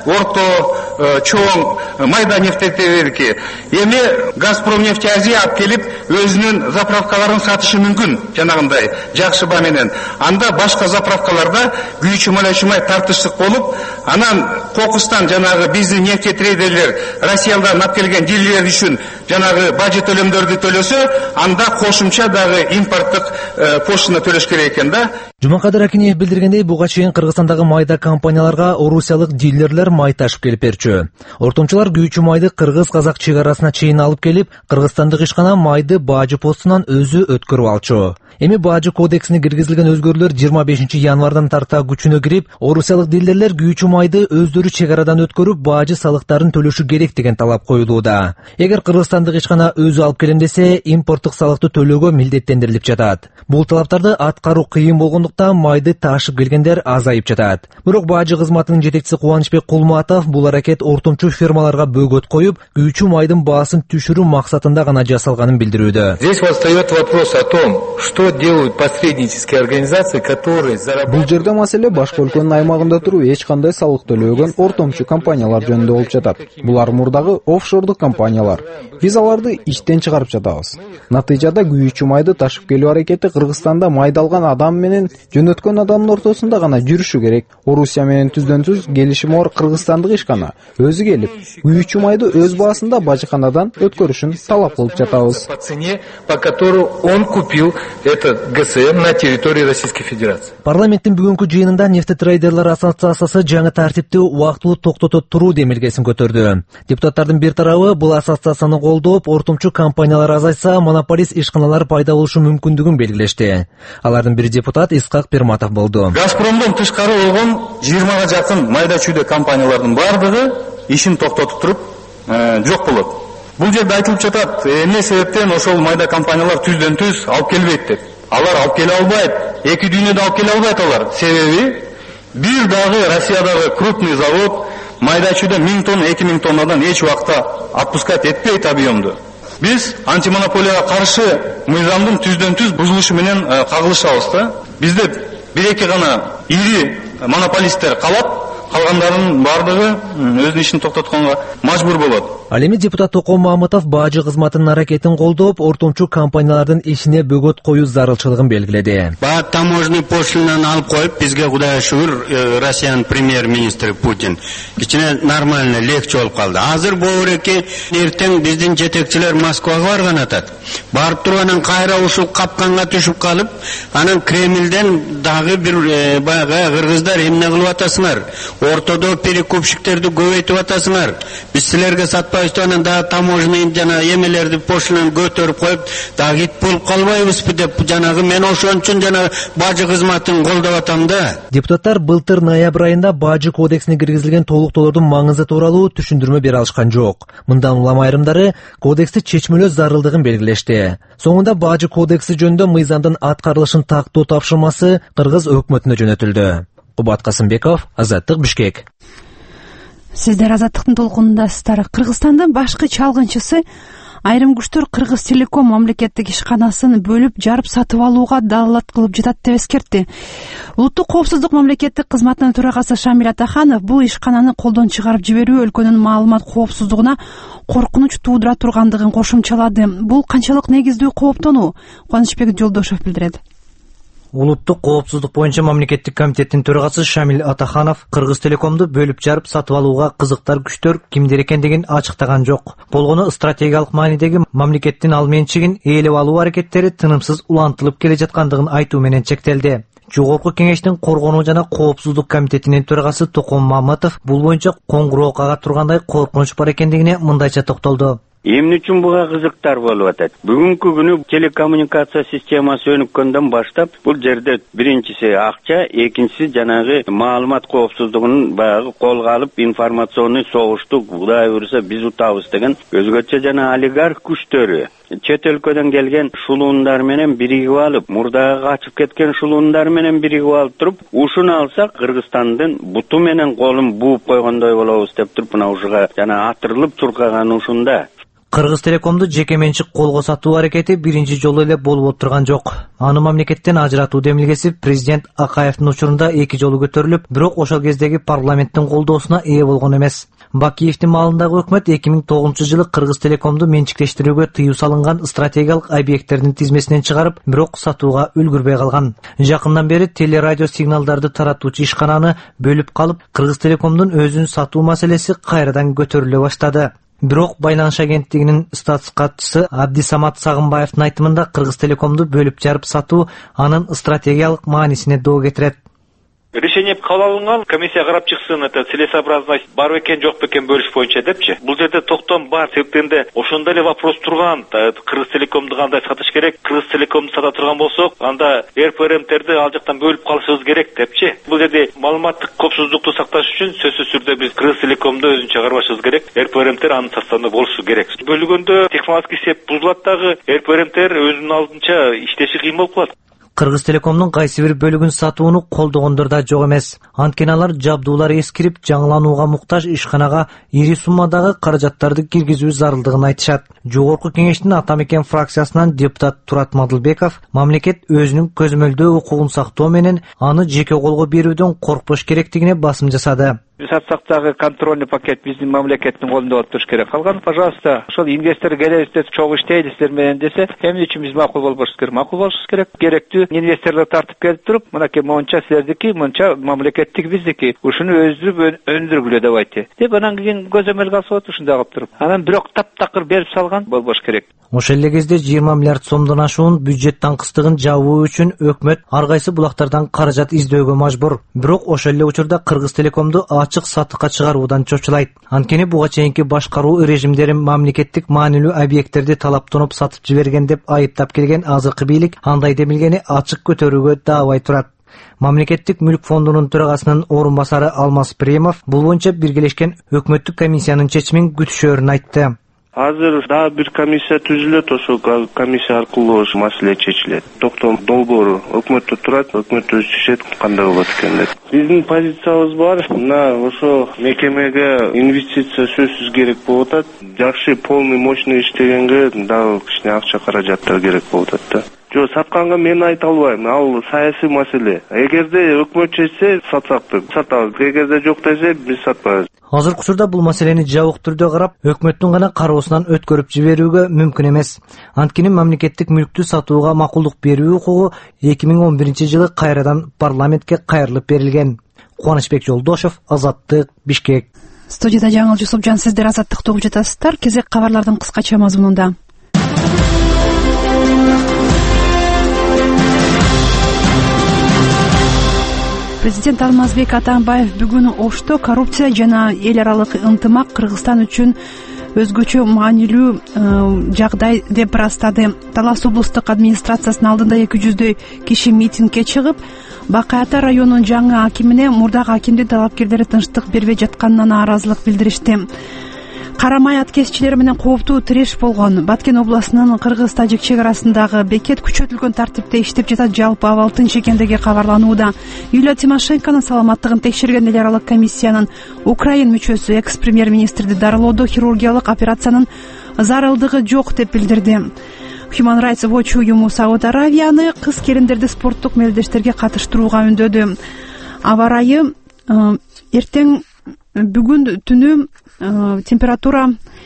орто, чоң, майда нефтетерилердики. Эми Газпром нефть Азия алып келип өзүнүн заправкаларын сатышы мүмкүн, жанагындай жакшы баа менен. Анда башка заправкаларда күйүүчү май тартыштык болуп, анан кокустан жанагы биздин нефтетерилер Россиядан алып келген дилерлер үчүн жанагы бажы төлөмдөрдү төлөсө, анда кошумча дагы импорттук поштаны төлөш керек экен. Жумакадыр Акинеев билдиргендей, буга чейин Кыргызстандагы майда компанияларга орусиялык дилерлер май ташып келип берчү. Ортомчулар күйүүчү майды кыргыз-казак чек арасына чейин алып келип, кыргызстандык ишкана майды бажы постунан өзү өткөрүп алчу. Эми бажы кодексине киргизилген өзгөрүүлөр 25 январдан тарта күчүнө кирип, орусиялык дилерлер күйүүчү майды өздөрү чек арадан өткөрүп, бажы салыктарын төлөшү керек деген талап коюлууда. Эгер кыргызстандык ишкана өзү алып келем десе, импорттук салыкты төлөөгө милдеттендирилип жатат. Бул талаптарды аткаруу кыйын болгондуктан майды ташып келгендер азайып жатат. Бирок бажы кызматынын жетекчиси Кубанычбек Кулматов бул аракет ортомчу фермаларга бөгөт коюп, күйүүчү майдын баасын түшүрүү максатында гана жасалганын билдирүүдө. Здесь встаёт вопрос о том, что делают посреднические организации, которые зарабатывают. Бул жерде маселе башка өлкөнүн аймагында туруп эч кандай салык төлөгөн ортомчу компаниялар жөнүндө болуп жатат. Булар мурдагы офшордук компаниялар. Биз аларды иштен чыгарып жатабыз. Натыйжада күйүүчү майды ташып келүү аракети Кыргызстанда майдалган адам менен жөнөткөн адамдын ортосунда гана жүрүшү керек. Орусия менен түздөн-түз келишим бар Кыргызстандык ишкана өзү келип, күйүүчү майды өз баасында бажыканадан өткөрүшүн талап кылып жатабыз. По цене, по которой он купил этот ГСМ на территории Российской Федерации. Парламенттин бүгүнкү жыйынында нефтетрейдерлер ассоциациясы жаңы тартипти убактылуу токтото туруу демилгесин көтөрдү. Депутаттардын бир тарабы бул ассоциацияны колдоп, ортомчу компаниялар азайса, монополист ишканалар пайда болушу мүмкүндүгүн белгилешти. Алардын бир депутат Исхак Перматов болду. Газпромдон тышкары болгон 20га жакын майда чүйдө компаниялардын бардыгы ишин токтотуп туруп жок болот. Бул жерде айтылып жатат, эмне себептен ошол майда компаниялар түздөн-түз алып келбейт деп. Алар алып келе албайт. Эки дүйнөдө алып келе албайт алар. Себеби бир дагы Россиядагы крупный завод майда чүйдө 1000 тонна, 2000 тоннадан эч убакта отпускать этпейт объемду. Биз антимонополияга каршы мыйзамдын түздөн-түз бузулушу менен кагылышабыз да. Бизде бир-эки гана ири монополисттер калат, калгандардын бардыгы өзүнүн ишин токтотконго мажбур болот. Ал эми депутат Током Мамытов бажы кызматынын аракетин колдоп, ортомчу компаниялардын ишине бөгөт коюу зарылчылыгын белгиледи. Таможенный пошлинаны алып коюп, бизге Кудайга шүгүр, Россиянын премьер-министри Путин кичине нормально, легче болуп калды. Азыр боореки эртең биздин жетекчилер Москвага барган атат. Барып тургандан кайра ушул капканга түшүп калып, анан Кремлден дагы бир баягы кыргыздар эмне кылып атасыңар? Ортодо перекупщиктерди көбөйтүп атасыңар. Биз силерге сатпай Казакстандын да таможенный жана эмелерди пошлинен көтөрүп коюп, да кит болуп калбайбызбы деп жанагы мен ошон үчүн жана бажы кызматын колдоп атам да. Депутаттар былтыр ноябрь айында бажы кодексине киргизилген толуктоолордун маңызы тууралуу түшүндүрмө бере алышкан жок. Мындан улам айрымдары кодексти чечмелөө зарылдыгын белгилешти. Соңунда бажы кодекси жөнүндө мыйзамдын аткарылышын тактоо тапшырмасы Кыргыз өкмөтүнө жөнөтүлдү. Кубат Касымбеков, Азаттык, Бишкек. Сиздер Азаттыктын толкунундасыздар. Кыргызстандын башкы чалгынчысы айрым күчтөр Кыргыз Телеком мамлекеттик ишканасын бөлүп жарып сатып алууга далалат кылып жатат деп эскертти. Улуттук коопсуздук мамлекеттик кызматынын төрагасы Шамил Атаханов бул ишкананы колдон чыгарып жиберүү өлкөнүн маалымат коопсуздугуна коркунуч туудура тургандыгын кошумчалады. Бул канчалык негиздүү кооптонуу? Кубанычбек Жолдошев билдирет. Улуттук коопсуздук боюнча мамлекеттик комитеттин төрагасы Шамил Атаханов Кыргыз Телекомду бөлүп жарып сатып алууга кызыктар күчтөр кимдер экендигин ачыктаган жок. Болгону стратегиялык маанидеги мамлекеттин ал менчигин ээлеп алуу аракеттери тынымсыз улантылып келе жаткандыгын айтуу менен чектелди. Жогорку кеңештин коргонуу жана коопсуздук комитетинин төрагасы Током Маматов бул боюнча коңгуроо кага тургандай коркунуч бар экендигине мындайча токтолду. Эмне үчүн буга кызыктар болуп атат? Бүгүнкү күнү телекоммуникация системасы өнүккөндөн баштап бул жерде биринчиси акча, экинчиси жанагы маалымат коопсуздугун баягы колго алып информационный согушту Кудай буйруса биз утабыз деген өзгөчө жана олигарх күчтөрү чет өлкөдөн келген шулуундар менен биригип алып, мурдагы качып кеткен шулуундар менен биригип алып туруп, ушуну алсак Кыргызстандын буту менен колун бууп койгондой болобуз деп туруп, мына ушуга жана атырылып турган ушунда. Кыргыз Телекомду жеке менчик колго сатуу аракети биринчи жолу эле болуп отурган жок. Аны мамлекеттен ажыратуу демилгеси президент Акаевдин учурунда 2 жолу көтөрүлүп, бирок ошол кездеги парламенттин колдоосуна ээ болгон эмес. Бакиевдин маалындагы өкмөт 2009-жылы Кыргыз Телекомду менчиктештирүүгө тыюу салынган стратегиялык объекттердин тизмесинен чыгарып, бирок сатууга үлгүрбөй калган. Жакындан бери телерадио сигналдарды таратуучу ишкананы бөлүп калып, Кыргыз Телекомдун өзүн сатуу маселеси кайрадан көтөрүлө баштады. Бирок байланыш агенттигинин статус катчысы Абдисамат Сагынбаевдин айтымында Кыргыз Телекомду бөлүп жарып сатуу анын стратегиялык маанисине доо кетирет. Решение кабыл алынган, комиссия карап чыксын, это целесообразность бар экен жок бекен бөлүш боюнча депчи. Бул жерде токтом бар, себептенде ошондой эле вопрос турган. Кыргыз Телекомду кандай сатыш керек? Кыргыз Телекомду сата турган болсок, анда РПРМТерди ал жактан бөлүп калышыбыз керек депчи. Бул жерде маалыматтык коопсуздукту сакташ үчүн сөзсүз түрдө биз Кыргыз Телекомду өзүнчө карбашыбыз керек. РПРМТер анын составында болушу керек. Бөлүгөндө технологический сеп бузулат дагы, РПРМТер өзүнүн алдынча иштеши кыйын болуп калат. Кыргыз Телекомдун кайсы бир бөлүгүн сатууну колдогондор да жок эмес. Анткени алар жабдуулар эскирип, жаңыланууга муктаж ишканага ири суммадагы каражаттарды киргизүү зарылдыгын айтышат. Жогорку кеңештин ата мекен фракциясынан депутат Турат Мадылбеков мамлекет өзүнүн көзөмөлдөө укугун сактоо менен аны жеке колго берүүдөн коркпош керектигине басым жасады. Сатсак дагы контрольный пакет биздин мамлекеттин колунда болуп туруш керек. Калган, пожалуйста, ошол инвестор келебиз деп чогуу иштейбиз сиздер менен десе, эмне үчүн биз макул болбошубуз керек? Макул болушубуз керек. Керектүү инвесторлор тартып келип туруп, мынакей монча силердики, монча мамлекеттик биздики. Ушуну өндүргүлө деп айтты. Деп анан кийин көзөмөлгө алышат ушундай кылып туруп. Анан бирок таптакыр берип салган болбош керек. Ошол эле кезде 20 миллиард сомдон ашуун бюджет таңкыстыгын жабуу үчүн өкмөт ар кайсы булактардан каражат издөөгө мажбур. Бирок ошол эле учурда Кыргыз Телекомду ачык сатыкка чыгаруудан чочулайт. Анткени буга чейинки башкаруу режимдери мамлекеттик маанилүү объекттерди талаптанып сатып жиберген деп айыптап келген азыркы бийлик андай демилгени ачык көтөрүүгө даабай турат. Мамлекеттик мүлк фондунун төрагасынын орун басары Алмаз Премов бул боюнча биргелешкен өкмөттүк комиссиянын чечимин күтүшөрүн айтты. Азыр дагы бир комиссия түзүлөт, ошол комиссия аркылуу маселе чечилет. Токтом долбоору өкмөттө турат, өкмөт өзү чечет кандай болот экен деп. Биздин позициябыз бар. Мына ошо мекемеге инвестиция сөзсүз керек болуп атат. Жакшы, полный, мощный иштегенге дагы кичине акча каражаттар керек болуп атат да. Жо, сатканга мен айта албайм. Ал саясий маселе. Эгерде өкмөт чечсе, сатсакты сатабыз. Эгерде жок десе, биз сатпайбыз. Азыркы учурда бул маселени жабык түрдө карап, өкмөттүн гана кароосунан өткөрүп жиберүүгө мүмкүн эмес. Анткени мамлекеттик мүлктү сатууга макулдук берүү укугу 2011-жылы кайрадан парламентке кайрылып берилген. Кубанычбек Жолдошев, Азаттык, Бишкек. Студияда Жаңыл Жусупжан, сиздер Азаттыкты угуп жатасыздар. Кезек кабарлардын кыскача мазмунунда. Президент Алмазбек Атамбаев бүгүн Ошто коррупция жана эл аралык ынтымак Кыргызстан үчүн өзгөчө маанилүү жагдай деп ырастады. Талас облустук администрациясынын алдында 200дөй киши митингге чыгып, Бакай Ата районунун жаңы акимине мурдагы акимдин талапкерлери тынчтык бербей жатканына нааразылык билдиришти. Карамай аткезчилери менен кооптуу тиреш болгон. Баткен областынын Кыргыз-Тажик чек арасындагы бекет күчөтүлгөн тартипте иштеп жатат, жалпы абал тынч экендиги кабарланууда. Юлия Тимошенконун саламаттыгын текшерген эл аралык комиссиянын Украин мүчөсү экс-премьер-министрди дарылоодо хирургиялык операциянын зарылдыгы жок деп билдирди. Human Rights Watch уюму Сауд Аравияны кыз келиндерди спорттук мелдештерге катыштырууга үндөдү. Аба ырайы эртең бүгүн түнү температура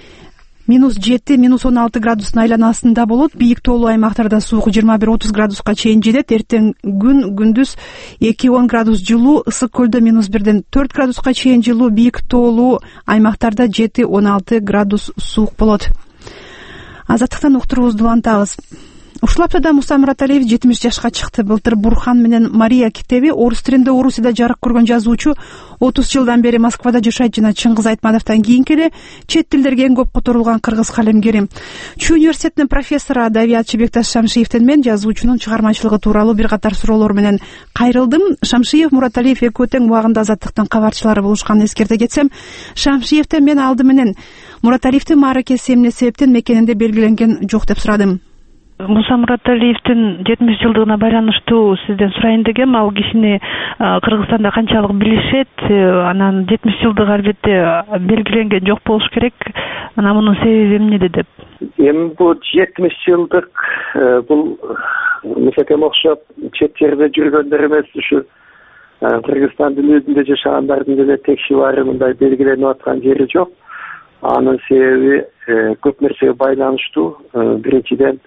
-7, -16 градустун айланасында болот. Бийик тоолуу аймактарда суук 21-30 градуска чейин жетет. Эртең күндүз 2-10 градус жылуу, ысык көлдө -1ден 4 градуска чейин жылуу, бийик тоолуу аймактарда 7-16 градус суук болот. Азаттыктан уктуруубузду улантабыз. Ушул аптада Муса Мураталиев 70 жашка чыкты. Былтыр Бурхан менен Мария китеби орус тилинде Орусияда жарык көргөн жазуучу 30 жылдан бери Москвада жашайт жана Чыңгыз Айтматовдон кийинки эле чет тилдерге эң көп которулган кыргыз калемгери. Чүй университетинин профессору Давиат Бекташ Шамшиевден мен жазуучунун чыгармачылыгы тууралуу бир катар суроолор менен кайрылдым. Шамшиев, Мураталиев экөө тең убагында Азаттыктын кабарчылары болушканын эскерте кетсем, Шамшиевден мен алды менен Мураталиевдин мааракеси эмне себептен мекенинде белгиленген жок деп сурадым. Муса Мураталиевдин 70 жылдыгына байланыштуу сизден сурайын дегем. Ал кишини Кыргызстанда канчалык билишет? Анан 70 жылдыгы албетте белгиленген жок болуш керек. Анан мунун себеби эмнеде деп? Эми бул 70 жылдык бул мисакем окшоп чет жерде жүргөндөр эмес, ушу Кыргызстандын өзүндө жашагандардын деле текши баары мындай белгиленип аткан жери жок. Анын себеби көп нерсеге байланыштуу. Биринчиден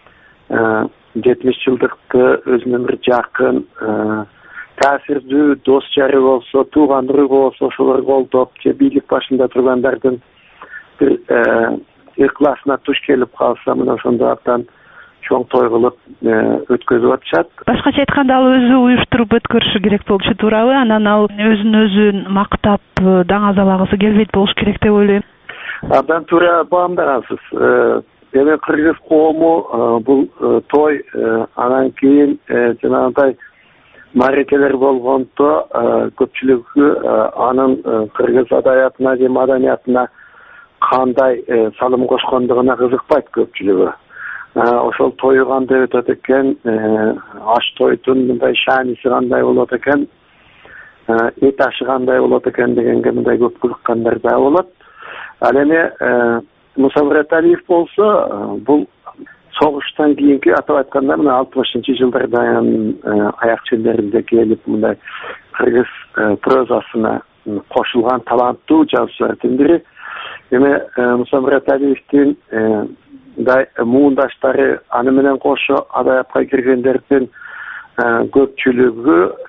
70 жылдыкты өзүнүн бир жакын таасирдүү дос жары болсо, туугандары болсо, ошолор колдоп же бийлик башында тургандардын бир ыкласына туш келип калса, мына ошондо абдан чоң той кылып өткөзүп атышат. Башкача айтканда ал өзү уюштуруп өткөрүшү керек болчу, туурабы? Анан ал өзүн мактап даңазалагысы келбейт болуш керек деп ойлойм. Абдан туура баамдагансыз. Эми кыргыз коому бул той анан кийин жанагындай мааракелер болгондо көпчүлүгү анын кыргыз адабиятына же маданиятына кандай салым кошкондугуна кызыкпайт көпчүлүгү. Ошол тою кандай өтөт экен, аш тойдун мындай шааниси кандай болот экен, эт ашы кандай болот экен дегенге мындай көп кызыккандар да болот. Ал эми Муса Мураталиев болсо, бул согуштан кийинки атап айтканда мына 60-жылдардан аяк чендеринде келип мындай кыргыз прозасына кошулган таланттуу жазуучулардын бири. Эми Муса Мураталиевдин муундаштары аны менен кошо адабиятка киргендердин көпчүлүгү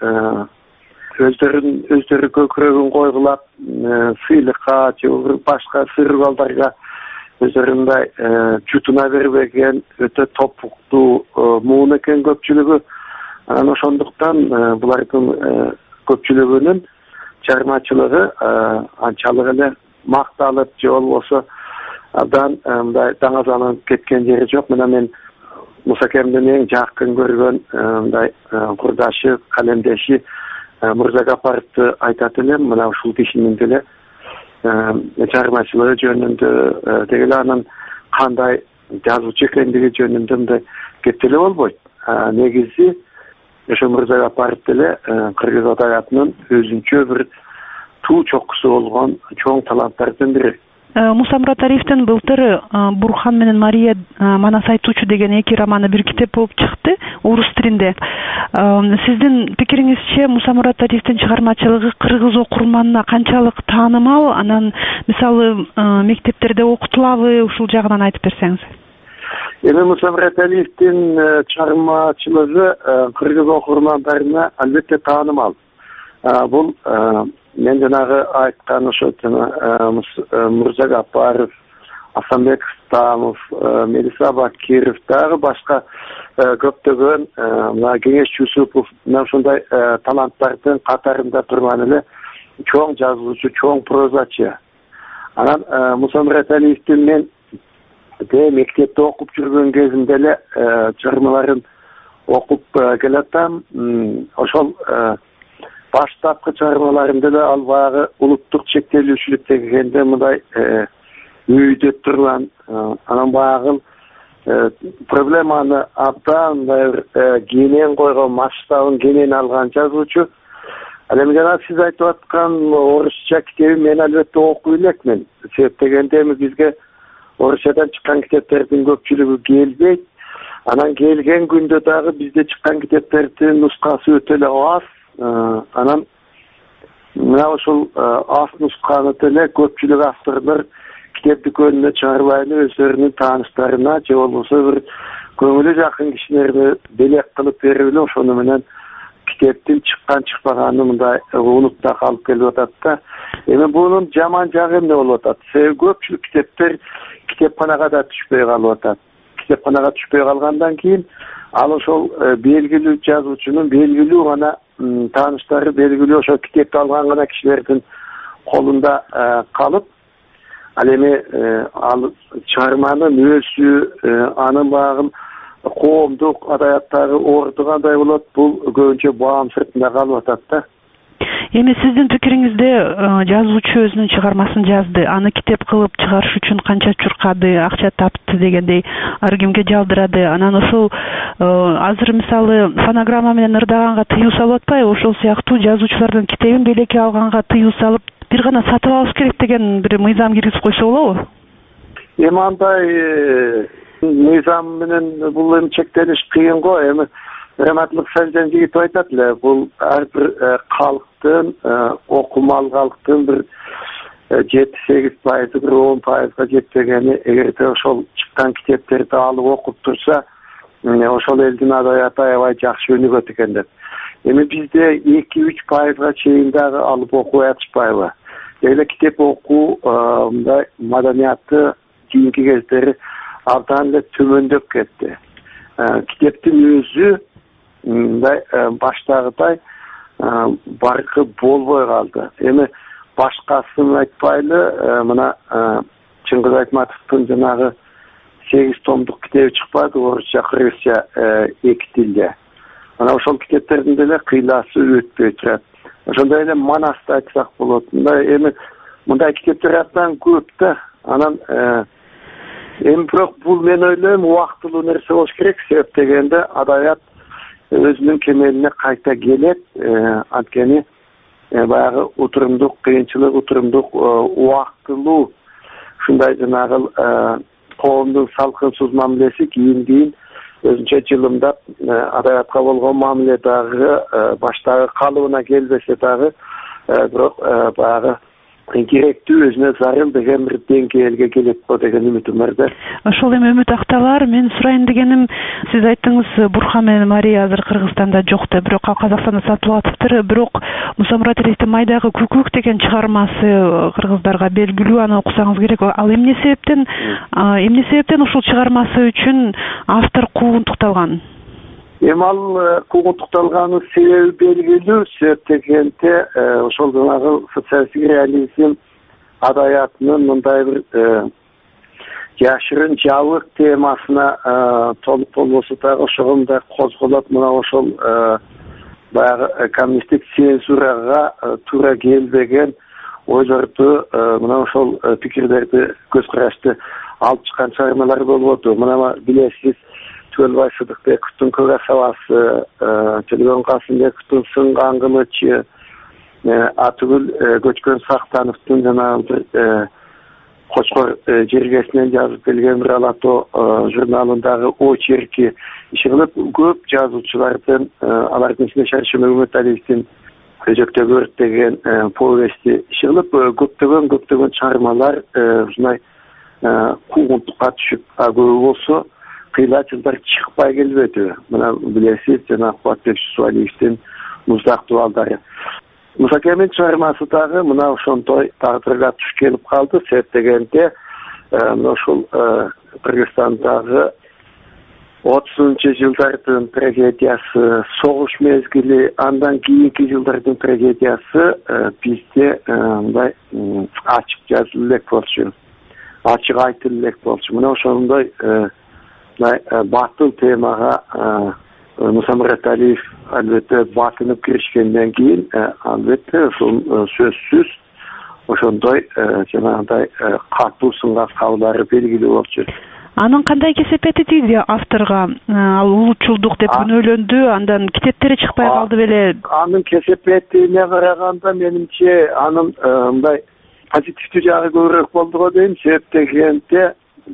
өздөрү көкүрөгүн койгулап сыйлыкка же башка сыйырбалдарга өзөрүндай жутуна бербеген өтө топуктуу муун экен көпчүлүгү. Анан ошондуктан булардын көпчүлүгүнүн чыгармачылыгы анчалык эле макталып же болбосо абдан мындай даңазаланып кеткен жери жок. Мына мен Мусакемдин эң жакын көргөн мындай курдашы, калемдеши Мурзагапаровду айтат элем. Мына ушул кишинин деле чыгармачылыгы жөнүндө дегеле анын кандай жазуучу экендиги жөнүндө мындай кеп деле болбойт. Негизи ошо Мурзагапаров деле кыргыз адабиятынын өзүнчө бир туу чокусу болгон чоң таланттардын бири. Муса Мураталиевдин былтыр Бурхан менен Мария манас айтуучу деген эки романы бир китеп болуп чыкты орус тилинде. Сиздин пикириңизче Муса Мураталиевдин чыгармачылыгы кыргыз окурманына канчалык таанымал? Анан мисалы мектептерде окутулабы? Ушул жагынан айтып берсеңиз. Эми Муса Мураталиевдин чыгармачылыгы кыргыз окурмандарына албетте таанымал. Бул мен жанагы айткан ошо Мурзагапаров, Асанбек Стамов, Мелиса Бакиров дагы башка көптөгөн мына Кеңеш Жусупов мына ушундай таланттардын катарында турган эле чоң жазуучу, чоң прозачы. Анан Муса Мураталиевдин мен мектепте окуп жүргөн кезимде эле чыгармаларын окуп келатам. Ошол баштапкы чыгармаларымда эле ал баягы улуттук чектелүүчүлүк дегенде мындай үйдө турган анан баягы проблеманы абдан кенен койгон масштабын кенен алган жазуучу. Ал эми жана сиз айтып аткан орусча китеби мен албетте окуй элекмин. Себеп дегенде бизге орусчадан чыккан китептердин көпчүлүгү келбейт. Анан келген күндө дагы бизде чыккан китептердин нускасы өтө эле аз. Анан мына ошол аз нусканы деле көпчүлүк авторлор китеп дүкөнүнө чыгарбайлы өздөрүнүн тааныштарына же болбосо бир көңүлү жакын кишилерге белек кылып берип эле ошону менен китептин чыккан чыкпаганын мындай унутта калып келип атат да. Эми бунун жаман жагы эмне болуп атат? Себеби көпчүлүк китептер китепканага да түшпөй калып атат. Китепканага түшпөй калгандан кийин ал ошол белгилүү жазуучунун белгилүү гана тааныштары, белгилүү ошол китепти алган гана кишилердин колунда калып, ал эми ал чыгарманын өзү анын багым коомдук адабияттагы орду кандай болот, бул көбүнчө баам сыртында калып атат да. Эми сиздин пикириңизде жазуучу өзүнүн чыгармасын жазды, аны китеп кылып чыгарыш үчүн канча чуркады, акча тапты дегендей ар кимге жалдырады. Анан ошол азыр мисалы фонограмма менен ырдаганга тыюу салып атпайбы? Ошол сыяктуу жазуучулардын китебин белекке алганга тыюу салып, бир гана сатып алыш керек деген бир мыйзам киргизип койсо болобу? Эми андай мыйзам менен бул эми чектелиш кыйын го. Эми Раматлык Сальжан жигит айтат эле, бул ар бир калктын, окумал калктын бир 7-8%, 10%га жетпегени эгерде ошол чыккан китептерди алып окуп турса, ошол элдин адабияты аябай жакшы өнүгөт экен деп. Эми бизде 2-3%га чейин дагы алып окуй атышпайбы? Эле китеп окуу мындай маданияты кийинки кездери абдан эле төмөндөп кетти. Китептин өзү мындай баштагыдай баркы болбой калды. Эми башкасын айтпайлы, мына Чыңгыз Айтматовдун жанагы 8 томдук китеби чыкпады, орусча, кыргызча эки тилде. Ana ошол китептердин деле кыйласы өтпөй турат. Ошондой эле Манасты айтсак болот. Эми мындай китептер абдан көп да. Анан эми бирок бул мен ойлойм убактылуу нерсе болуш керек. Себеп дегенде адабият өзүнүн кемелине кайта келет. Анткени баягы утурумдук кыйынчылык, утурумдук убактылуу ушундай жанагы коомдун салкынсыз мамилеси кийин өзүнчө жылымдап адабиятка болгон мамиле дагы баштагы калыбына келбесе дагы бирок баягы керектүү өзүнө зарыл деген бир деңгээлге келет го деген үмүтүм бар да. Ошол эми үмүт акталар. Мен сурайын дегеним, сиз айттыңыз Бурхан менен Мария азыр Кыргызстанда жок деп, бирок Казакстанда сатылып атыптыр. Бирок Муса Мураталиевдин Майдагы күкүк деген чыгармасы кыргыздарга белгилүү, аны окусаңыз керек. Ал эмне себептен ушул чыгармасы үчүн автор куугунтукталган? Эми ал куугунтукталганын себеби белгилүү. Себеп дегенде ошол жанагы социалистик реализм адабиятынын мындай бир жашырын жабык темасына толук болбосо дагы ошого мындай козголот. Мына ошол баягы коммунисттик цензурага туура келбеген ойлорду, мына ошол пикирлерди, көз карашты алып чыккан чыгармалар болуп атат. Мына билесиз, Төлбай Сыдыкбековдун Көк асабасы, Төлгөн Касымбековдун Сынган кылычы, Атүгүл Көчкөн Сактановдун жанагы бир Кочкор жергесинен жазып келген бир Алато журналындагы очерки иши кылып, көп жазуучулардын, алардын ичинде Шаршем Мөмөталиевдин Өзөктөгү өрт деген повести иши кылып, көптөгөн чыгармалар ушундай куугунтукка түшүп, көбү болсо кыйлачылдар чыкпай келбеди. Мына билесиз, жана Кубатбек Жусупалиевдин Муздактуу балдары. Муса Кемин чыгармасы дагы мына ошондой тагдырга туш келип калды. Себеп дегенде ошол Кыргызстандагы 30 жылдардын трагедиясы, согуш мезгили, андан кийинки жылдардын трагедиясы бизде мындай ачык жазылып элек болчу, ачык айтылып элек болчу. Мына ошондой батыл темага Муса Мураталиев албетте батынып киришкенден кийин албетте сөзсүз ошондой жанагындай катуу сынга кабылары белгилүү болчу. Анын кандай кесепети тийди авторго? Ал улутчулдук деп күнөөлөндү, андан китептери чыкпай калды беле. Анын кесепетине караганда менимче анын мындай позитивдүү жагы көбүрөөк болду го дейм. Себеп дегенде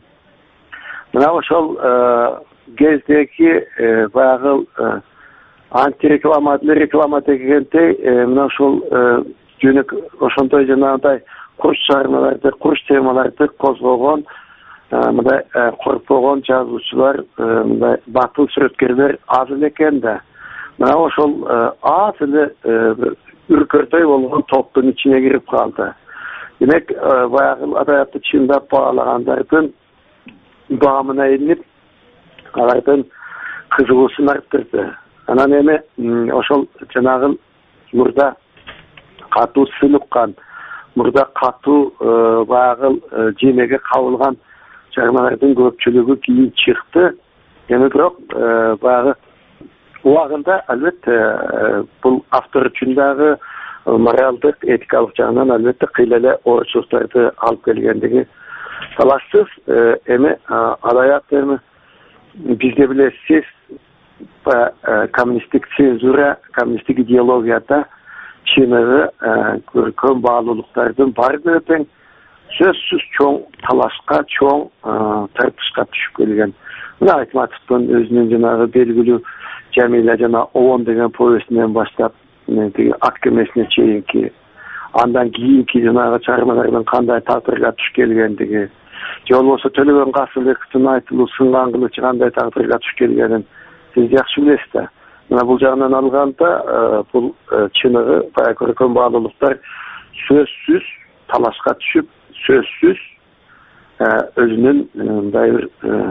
мына ошол кездеги баягы антиреклама, реклама дегендей мына ошол жөнөк ошондой жанагындай курч чыгармаларды, курч темаларды козгогон мындай коркпогон жазуучулар, мындай батыл сүрөткерлер аз эле экен да. Мына ошол аз эле үркөрдөй болгон топтун ичине кирип калды. Демек баягы адабиятты чындап баалагандардын даамына илинип, алардын кызыгуусун арттырды. Анан эми ошол жанагы мурда катуу сыныккан, мурда катуу баягы жемеге кабылган чыгармалардын көпчүлүгү кийин чыкты. Эми бирок баягы убагында албетте бул автор үчүн дагы моралдык, этикалык жагынан албетте кыйла эле оорчулуктарды алып келгендиги талашсыз. Эми адабият эми бизде билесиз коммунисттик цензура, коммунисттик идеологияда чыныгы көркөм баалуулуктардын баардыгы тең сөзсүз чоң талашка, чоң тартышка түшүп келген. Мына Айтматовдун өзүнүн жанагы белгилүү Жамиля жана Овон деген повестинен баштап ак кемесине чейинки, андан кийинки жанагы чыгармалардын кандай тагдырга түшүп келгендиги, же болбосо Төлөгөн Касымбековдун айтылуу сынган кылычы кандай тагдырга түшүп келгенин сиз жакшы билесиз да. Мына бул жагынан алганда бул чыныгы баягы көркөм баалуулуктар сөзсүз талашка түшүп, сөзсүз өзүнүн мындай бир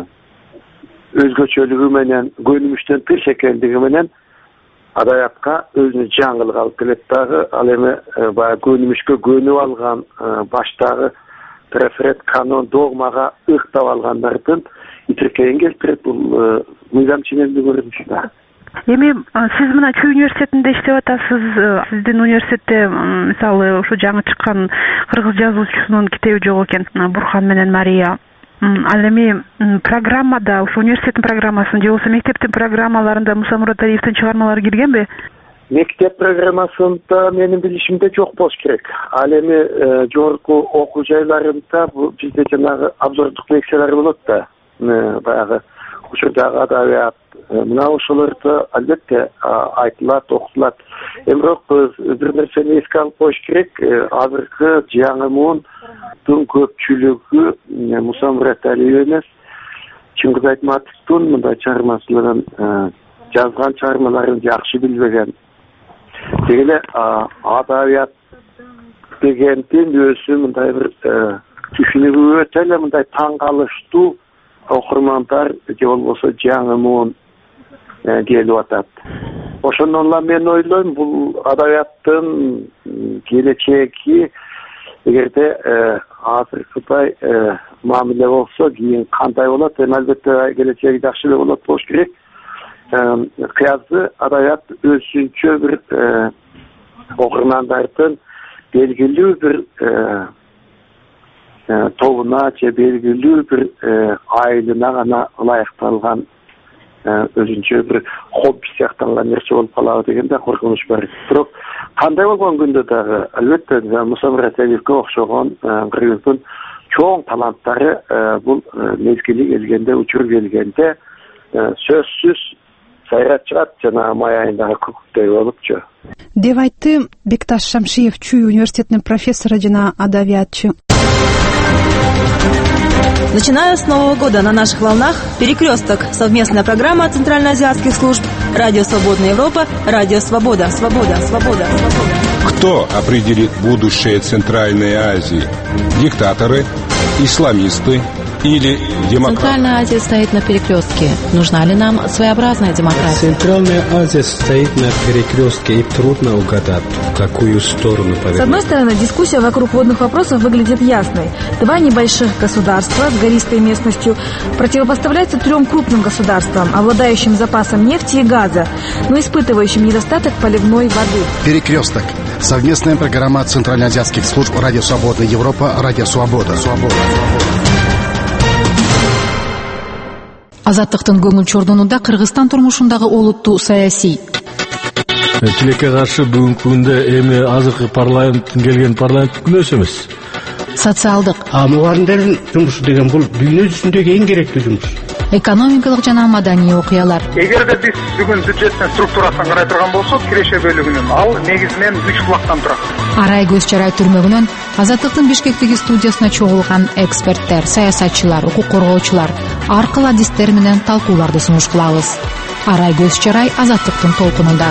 өзгөчөлүгү менен, көнүмүштөн тыш экендиги менен адабиятка өзүнүн жаңылык алып келет дагы. Ал эми баягы көнүмүшкө көнүп алган, баштагы трафарет, канон, догмага ыктап алгандардын итиркейин келтирет. Бул мыйзам ченемдүү көрүнүш да. Эми сиз мына Чүй университетинде иштеп атасыз. Сиздин университетте мисалы ушу жаңы чыккан кыргыз жазуучусунун китеби жок экен, Бурхан менен Мария. Ал эми программада, ушу университеттин программасында же болбосо мектептин программаларында Муса Мураталиевдин чыгармалары киргенби? Мектеп программасында менин билишимде жок болуш керек. Ал эми жогорку окуу жайларында бизде жанагы обзордук лекциялар болот да. Баягы учурдагы адабият мына ошолорду албетте айтылат, окутулат. Эми бирок бир нерсени эске алып коюш керек. Азыркы жаңы муундун көпчүлүгү Муса Мураталиев эмес, Чыңгыз Айтматовдун мындай чыгармаларын жазган чыгармаларын жакшы билбеген. Деги эле адабият дегендин өзү мындай бир түшүнүгү өтө эле мындай таң калыштуу окурмандар же болбосо жаңы муун келип атат. Ошондон улам мен ойлойм, бул адабияттын келечеги эгерде азыркыдай мамиле болсо кийин кандай болот? Эми албетте келечеги жакшы эле болот болуш керек. Кыязды адабият өзүнчө бир окурмандардын белгилүү бир тобуна же белгилүү бир айылына гана ылайыкталган өзүнчө бир хобби сыяктанган нерсе болуп калабы деген да коркунуч бар. Бирок кандай болгон күндө дагы албетте Муса Мураталиевге окшогон кыргыздын чоң таланттары бул мезгили келгенде, учур келгенде сөзсүз сайрап чыгат, жана май айындагы күкүктөй болупчу деп айтты Бекташ Шамшиев, Чүй университетинин профессору жана адабиятчы. Начиная с Нового года на наших волнах «Перекресток» — совместная программа центральноазиатских служб «Радио Свободная Европа», «Радио Свобода». Свобода, свобода, свобода. Кто определит будущее Центральной Азии? Диктаторы, исламисты или демократ? Центральная Азия стоит на перекрестке. Нужна ли нам своеобразная демократия? Центральная Азия стоит на перекрестке, и трудно угадать, в какую сторону повернуть. С одной стороны, дискуссия вокруг водных вопросов выглядит ясной. Два небольших государства с гористой местностью противопоставляются 3 крупным государствам, обладающим запасом нефти и газа, но испытывающим недостаток поливной воды. Перекресток. Совместная программа Центральноазиатских служб Радио Свободная Европа, Радио Свобода. Азаттыктын көңүл чордонунда Кыргызстан турмушундагы олуттуу саясий. Тилекке каршы бүгүнкү күндө эми азыркы парламенттин келген парламент күнөөсү эмес. Социалдык. Мугалимдердин жумушу деген бул дүйнө жүзүндөгү эң керектүү жумуш. Экономикалык жана маданий окуялар. Эгерде биз бүгүн бюджеттин структурасын карай турган болсок, киреше бөлүгүнүн ал негизинен 3 булактан турат. Арай көз чарай түрмөгүнөн Азаттыктын Бишкектеги студиясына чогулган эксперттер, саясатчылар, укук коргоочулар ар кыл адистер менен талкууларды сунуш кылабыз. Арай көз чарай Азаттыктын толкунунда.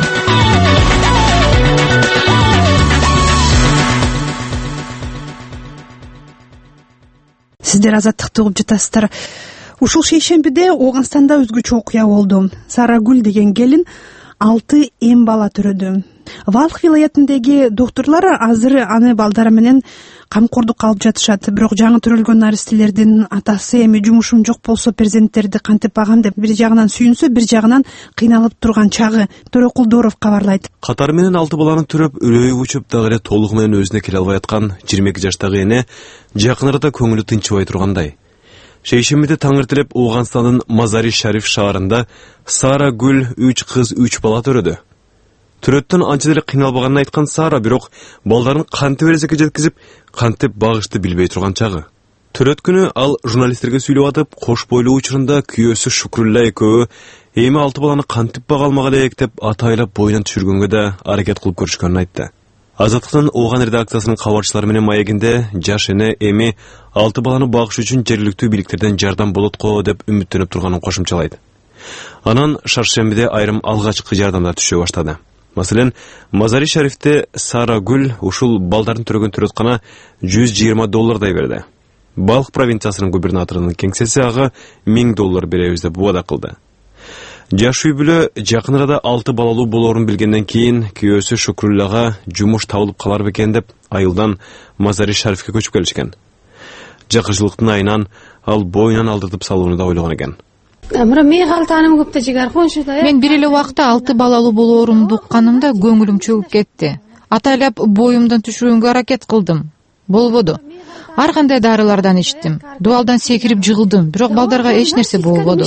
Сиздер Азаттыкты угуп жатасыздар. Ушул шейшембиде Ооганстанда өзгөчө окуя болду. Сарагүл деген келин 6 эм бала төрөдү. Валх вилаятындагы доктурлар азыр аны балдары менен камкордукка алып жатышат. Бирок жаңы төрөлгөн наристелердин атасы эми жумушум жок болсо перзенттерди кантип багам деп бир жагынан сүйүнсө, бир жагынан кыйналып турган чагы. Төрөкулдуров кабарлайт. Катары менен 6 баланы төрөп, үрөйү учуп дагы эле толук менен өзүнө келе албай аткан 22 жаштагы эне жакын арада көңүлү тынчыбай тургандай. Шейшембиде таң эртелеп Ооганстандын Мазари Шариф шаарында Сара Гүл 3 кыз 3 бала төрөдү. Төрөттөн анча деле кыйналбаганын айткан Сара бирок балдарын кантип элесекке жеткизип, кантип багышты билбей турган чагы. Төрөт күнү ал журналисттерге сүйлөп атып, кош бойлуу учурунда күйөөсү Шукрулла экөө эми 6 баланы кантип бага алмак элек деп атайлап боюнан түшүргөнгө да аракет кылып көрүшкөнүн айтты. Азаттыктын Ооган редакциясынын кабарчылары менен маегинде жаш эне эми 6 баланы багыш үчүн жергиликтүү бийликтерден жардам болот го деп үмүттөнүп турганын кошумчалайт. Анан шаршембиде айрым алгачкы жардамдар түшө баштады. Маселен, Мазари Шарифте Сара Гүл ушул балдарын төрөгөн төрөткана $120 берди. Балх провинциясынын губернаторунун кеңсеси ага $1000 беребиз деп убада кылды. Жаш үй бүлө жакын арада 6 балалуу болоорун билгенден кийин күйөөсү Шукруллага жумуш табылып калар бекен деп айылдан Мазари Шарифке көчүп келишкен. Жакырчылыктын айынан ал боюнан алдыртып салууну да ойлогон экен. Мен бир эле убакта 6 балалуу болоорумду укканымда көңүлүм чөгүп кетти. Атайлап боюмдан түшүргөнгө аракет кылдым. Болбоду. Ар кандай дарылардан ичтим. Дуалдан секирип жыгылдым, бирок балдарга эч нерсе болбоду.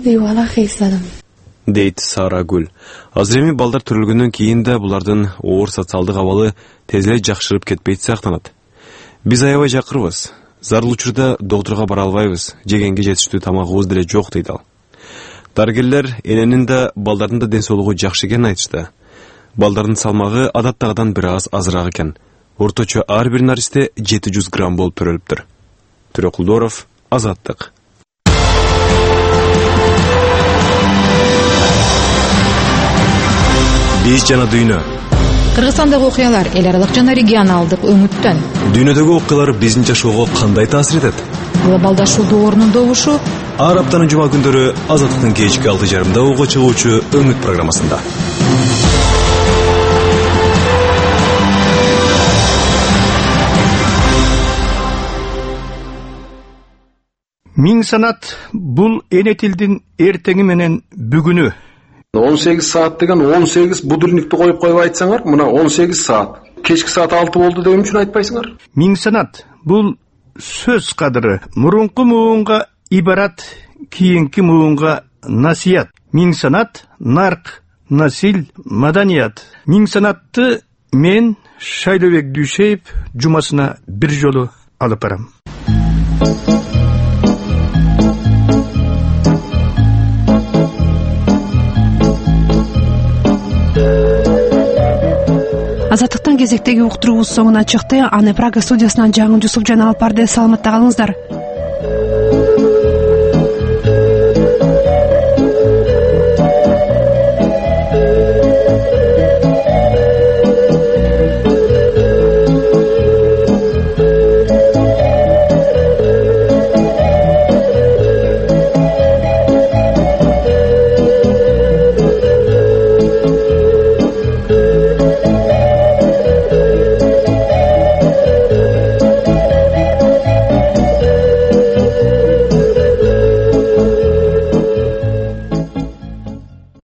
Дейт Сара Гүл. Азыр эми балдар төрөлгөндөн кийин да булардын оор социалдык абалы тез эле жакшырып кетпейт сыяктанат. Биз аябай жакырбыз. Зарыл учурда доктурга бара албайбыз. Жегенге жетиштүү тамагыбыз деле жок дейт ал. Дарыгерлер эненин да балдардын да ден соолугу жакшы экенин айтышты. Балдардын салмагы адаттагыдан бир аз азыраак экен. Орточо ар бир наристе 700 грамм болуп төрөлүптүр. Төрөкулдуров, Азаттык. Биз жана дүйнө. Кыргызстандагы окуялар эл аралык жана регионалдык өңүттөн. Дүйнөдөгү окуялар биздин жашоого кандай таасир этет? Глобалдашуу доорунун добушу ар аптанын жума күндөрү Азаттыктын кечки 6:30 уга чыгуучу өңүт программасында. Миң санат бул эне тилдин эртеңи менен бүгүнү. 18 саат деген 18 будильникти коюп айтсаңар, мына 18 саат. Кечки саат 6 болду деп үчүн айтпайсыңар? Миң санат бул сөз кадыры. Мурунку муунга ибарат, кийинки муунга насият. Миң санат нарк, насил, маданият. Миң санатты мен Шайлобек Дүйшеев жумасына бир жолу алып барам. Азаттыктын кезектеги уктуруубуз соңуна чыкты. Аны Прага студиясынан Жаңы Жусуп жана алып барды. Саламатта калыңыздар.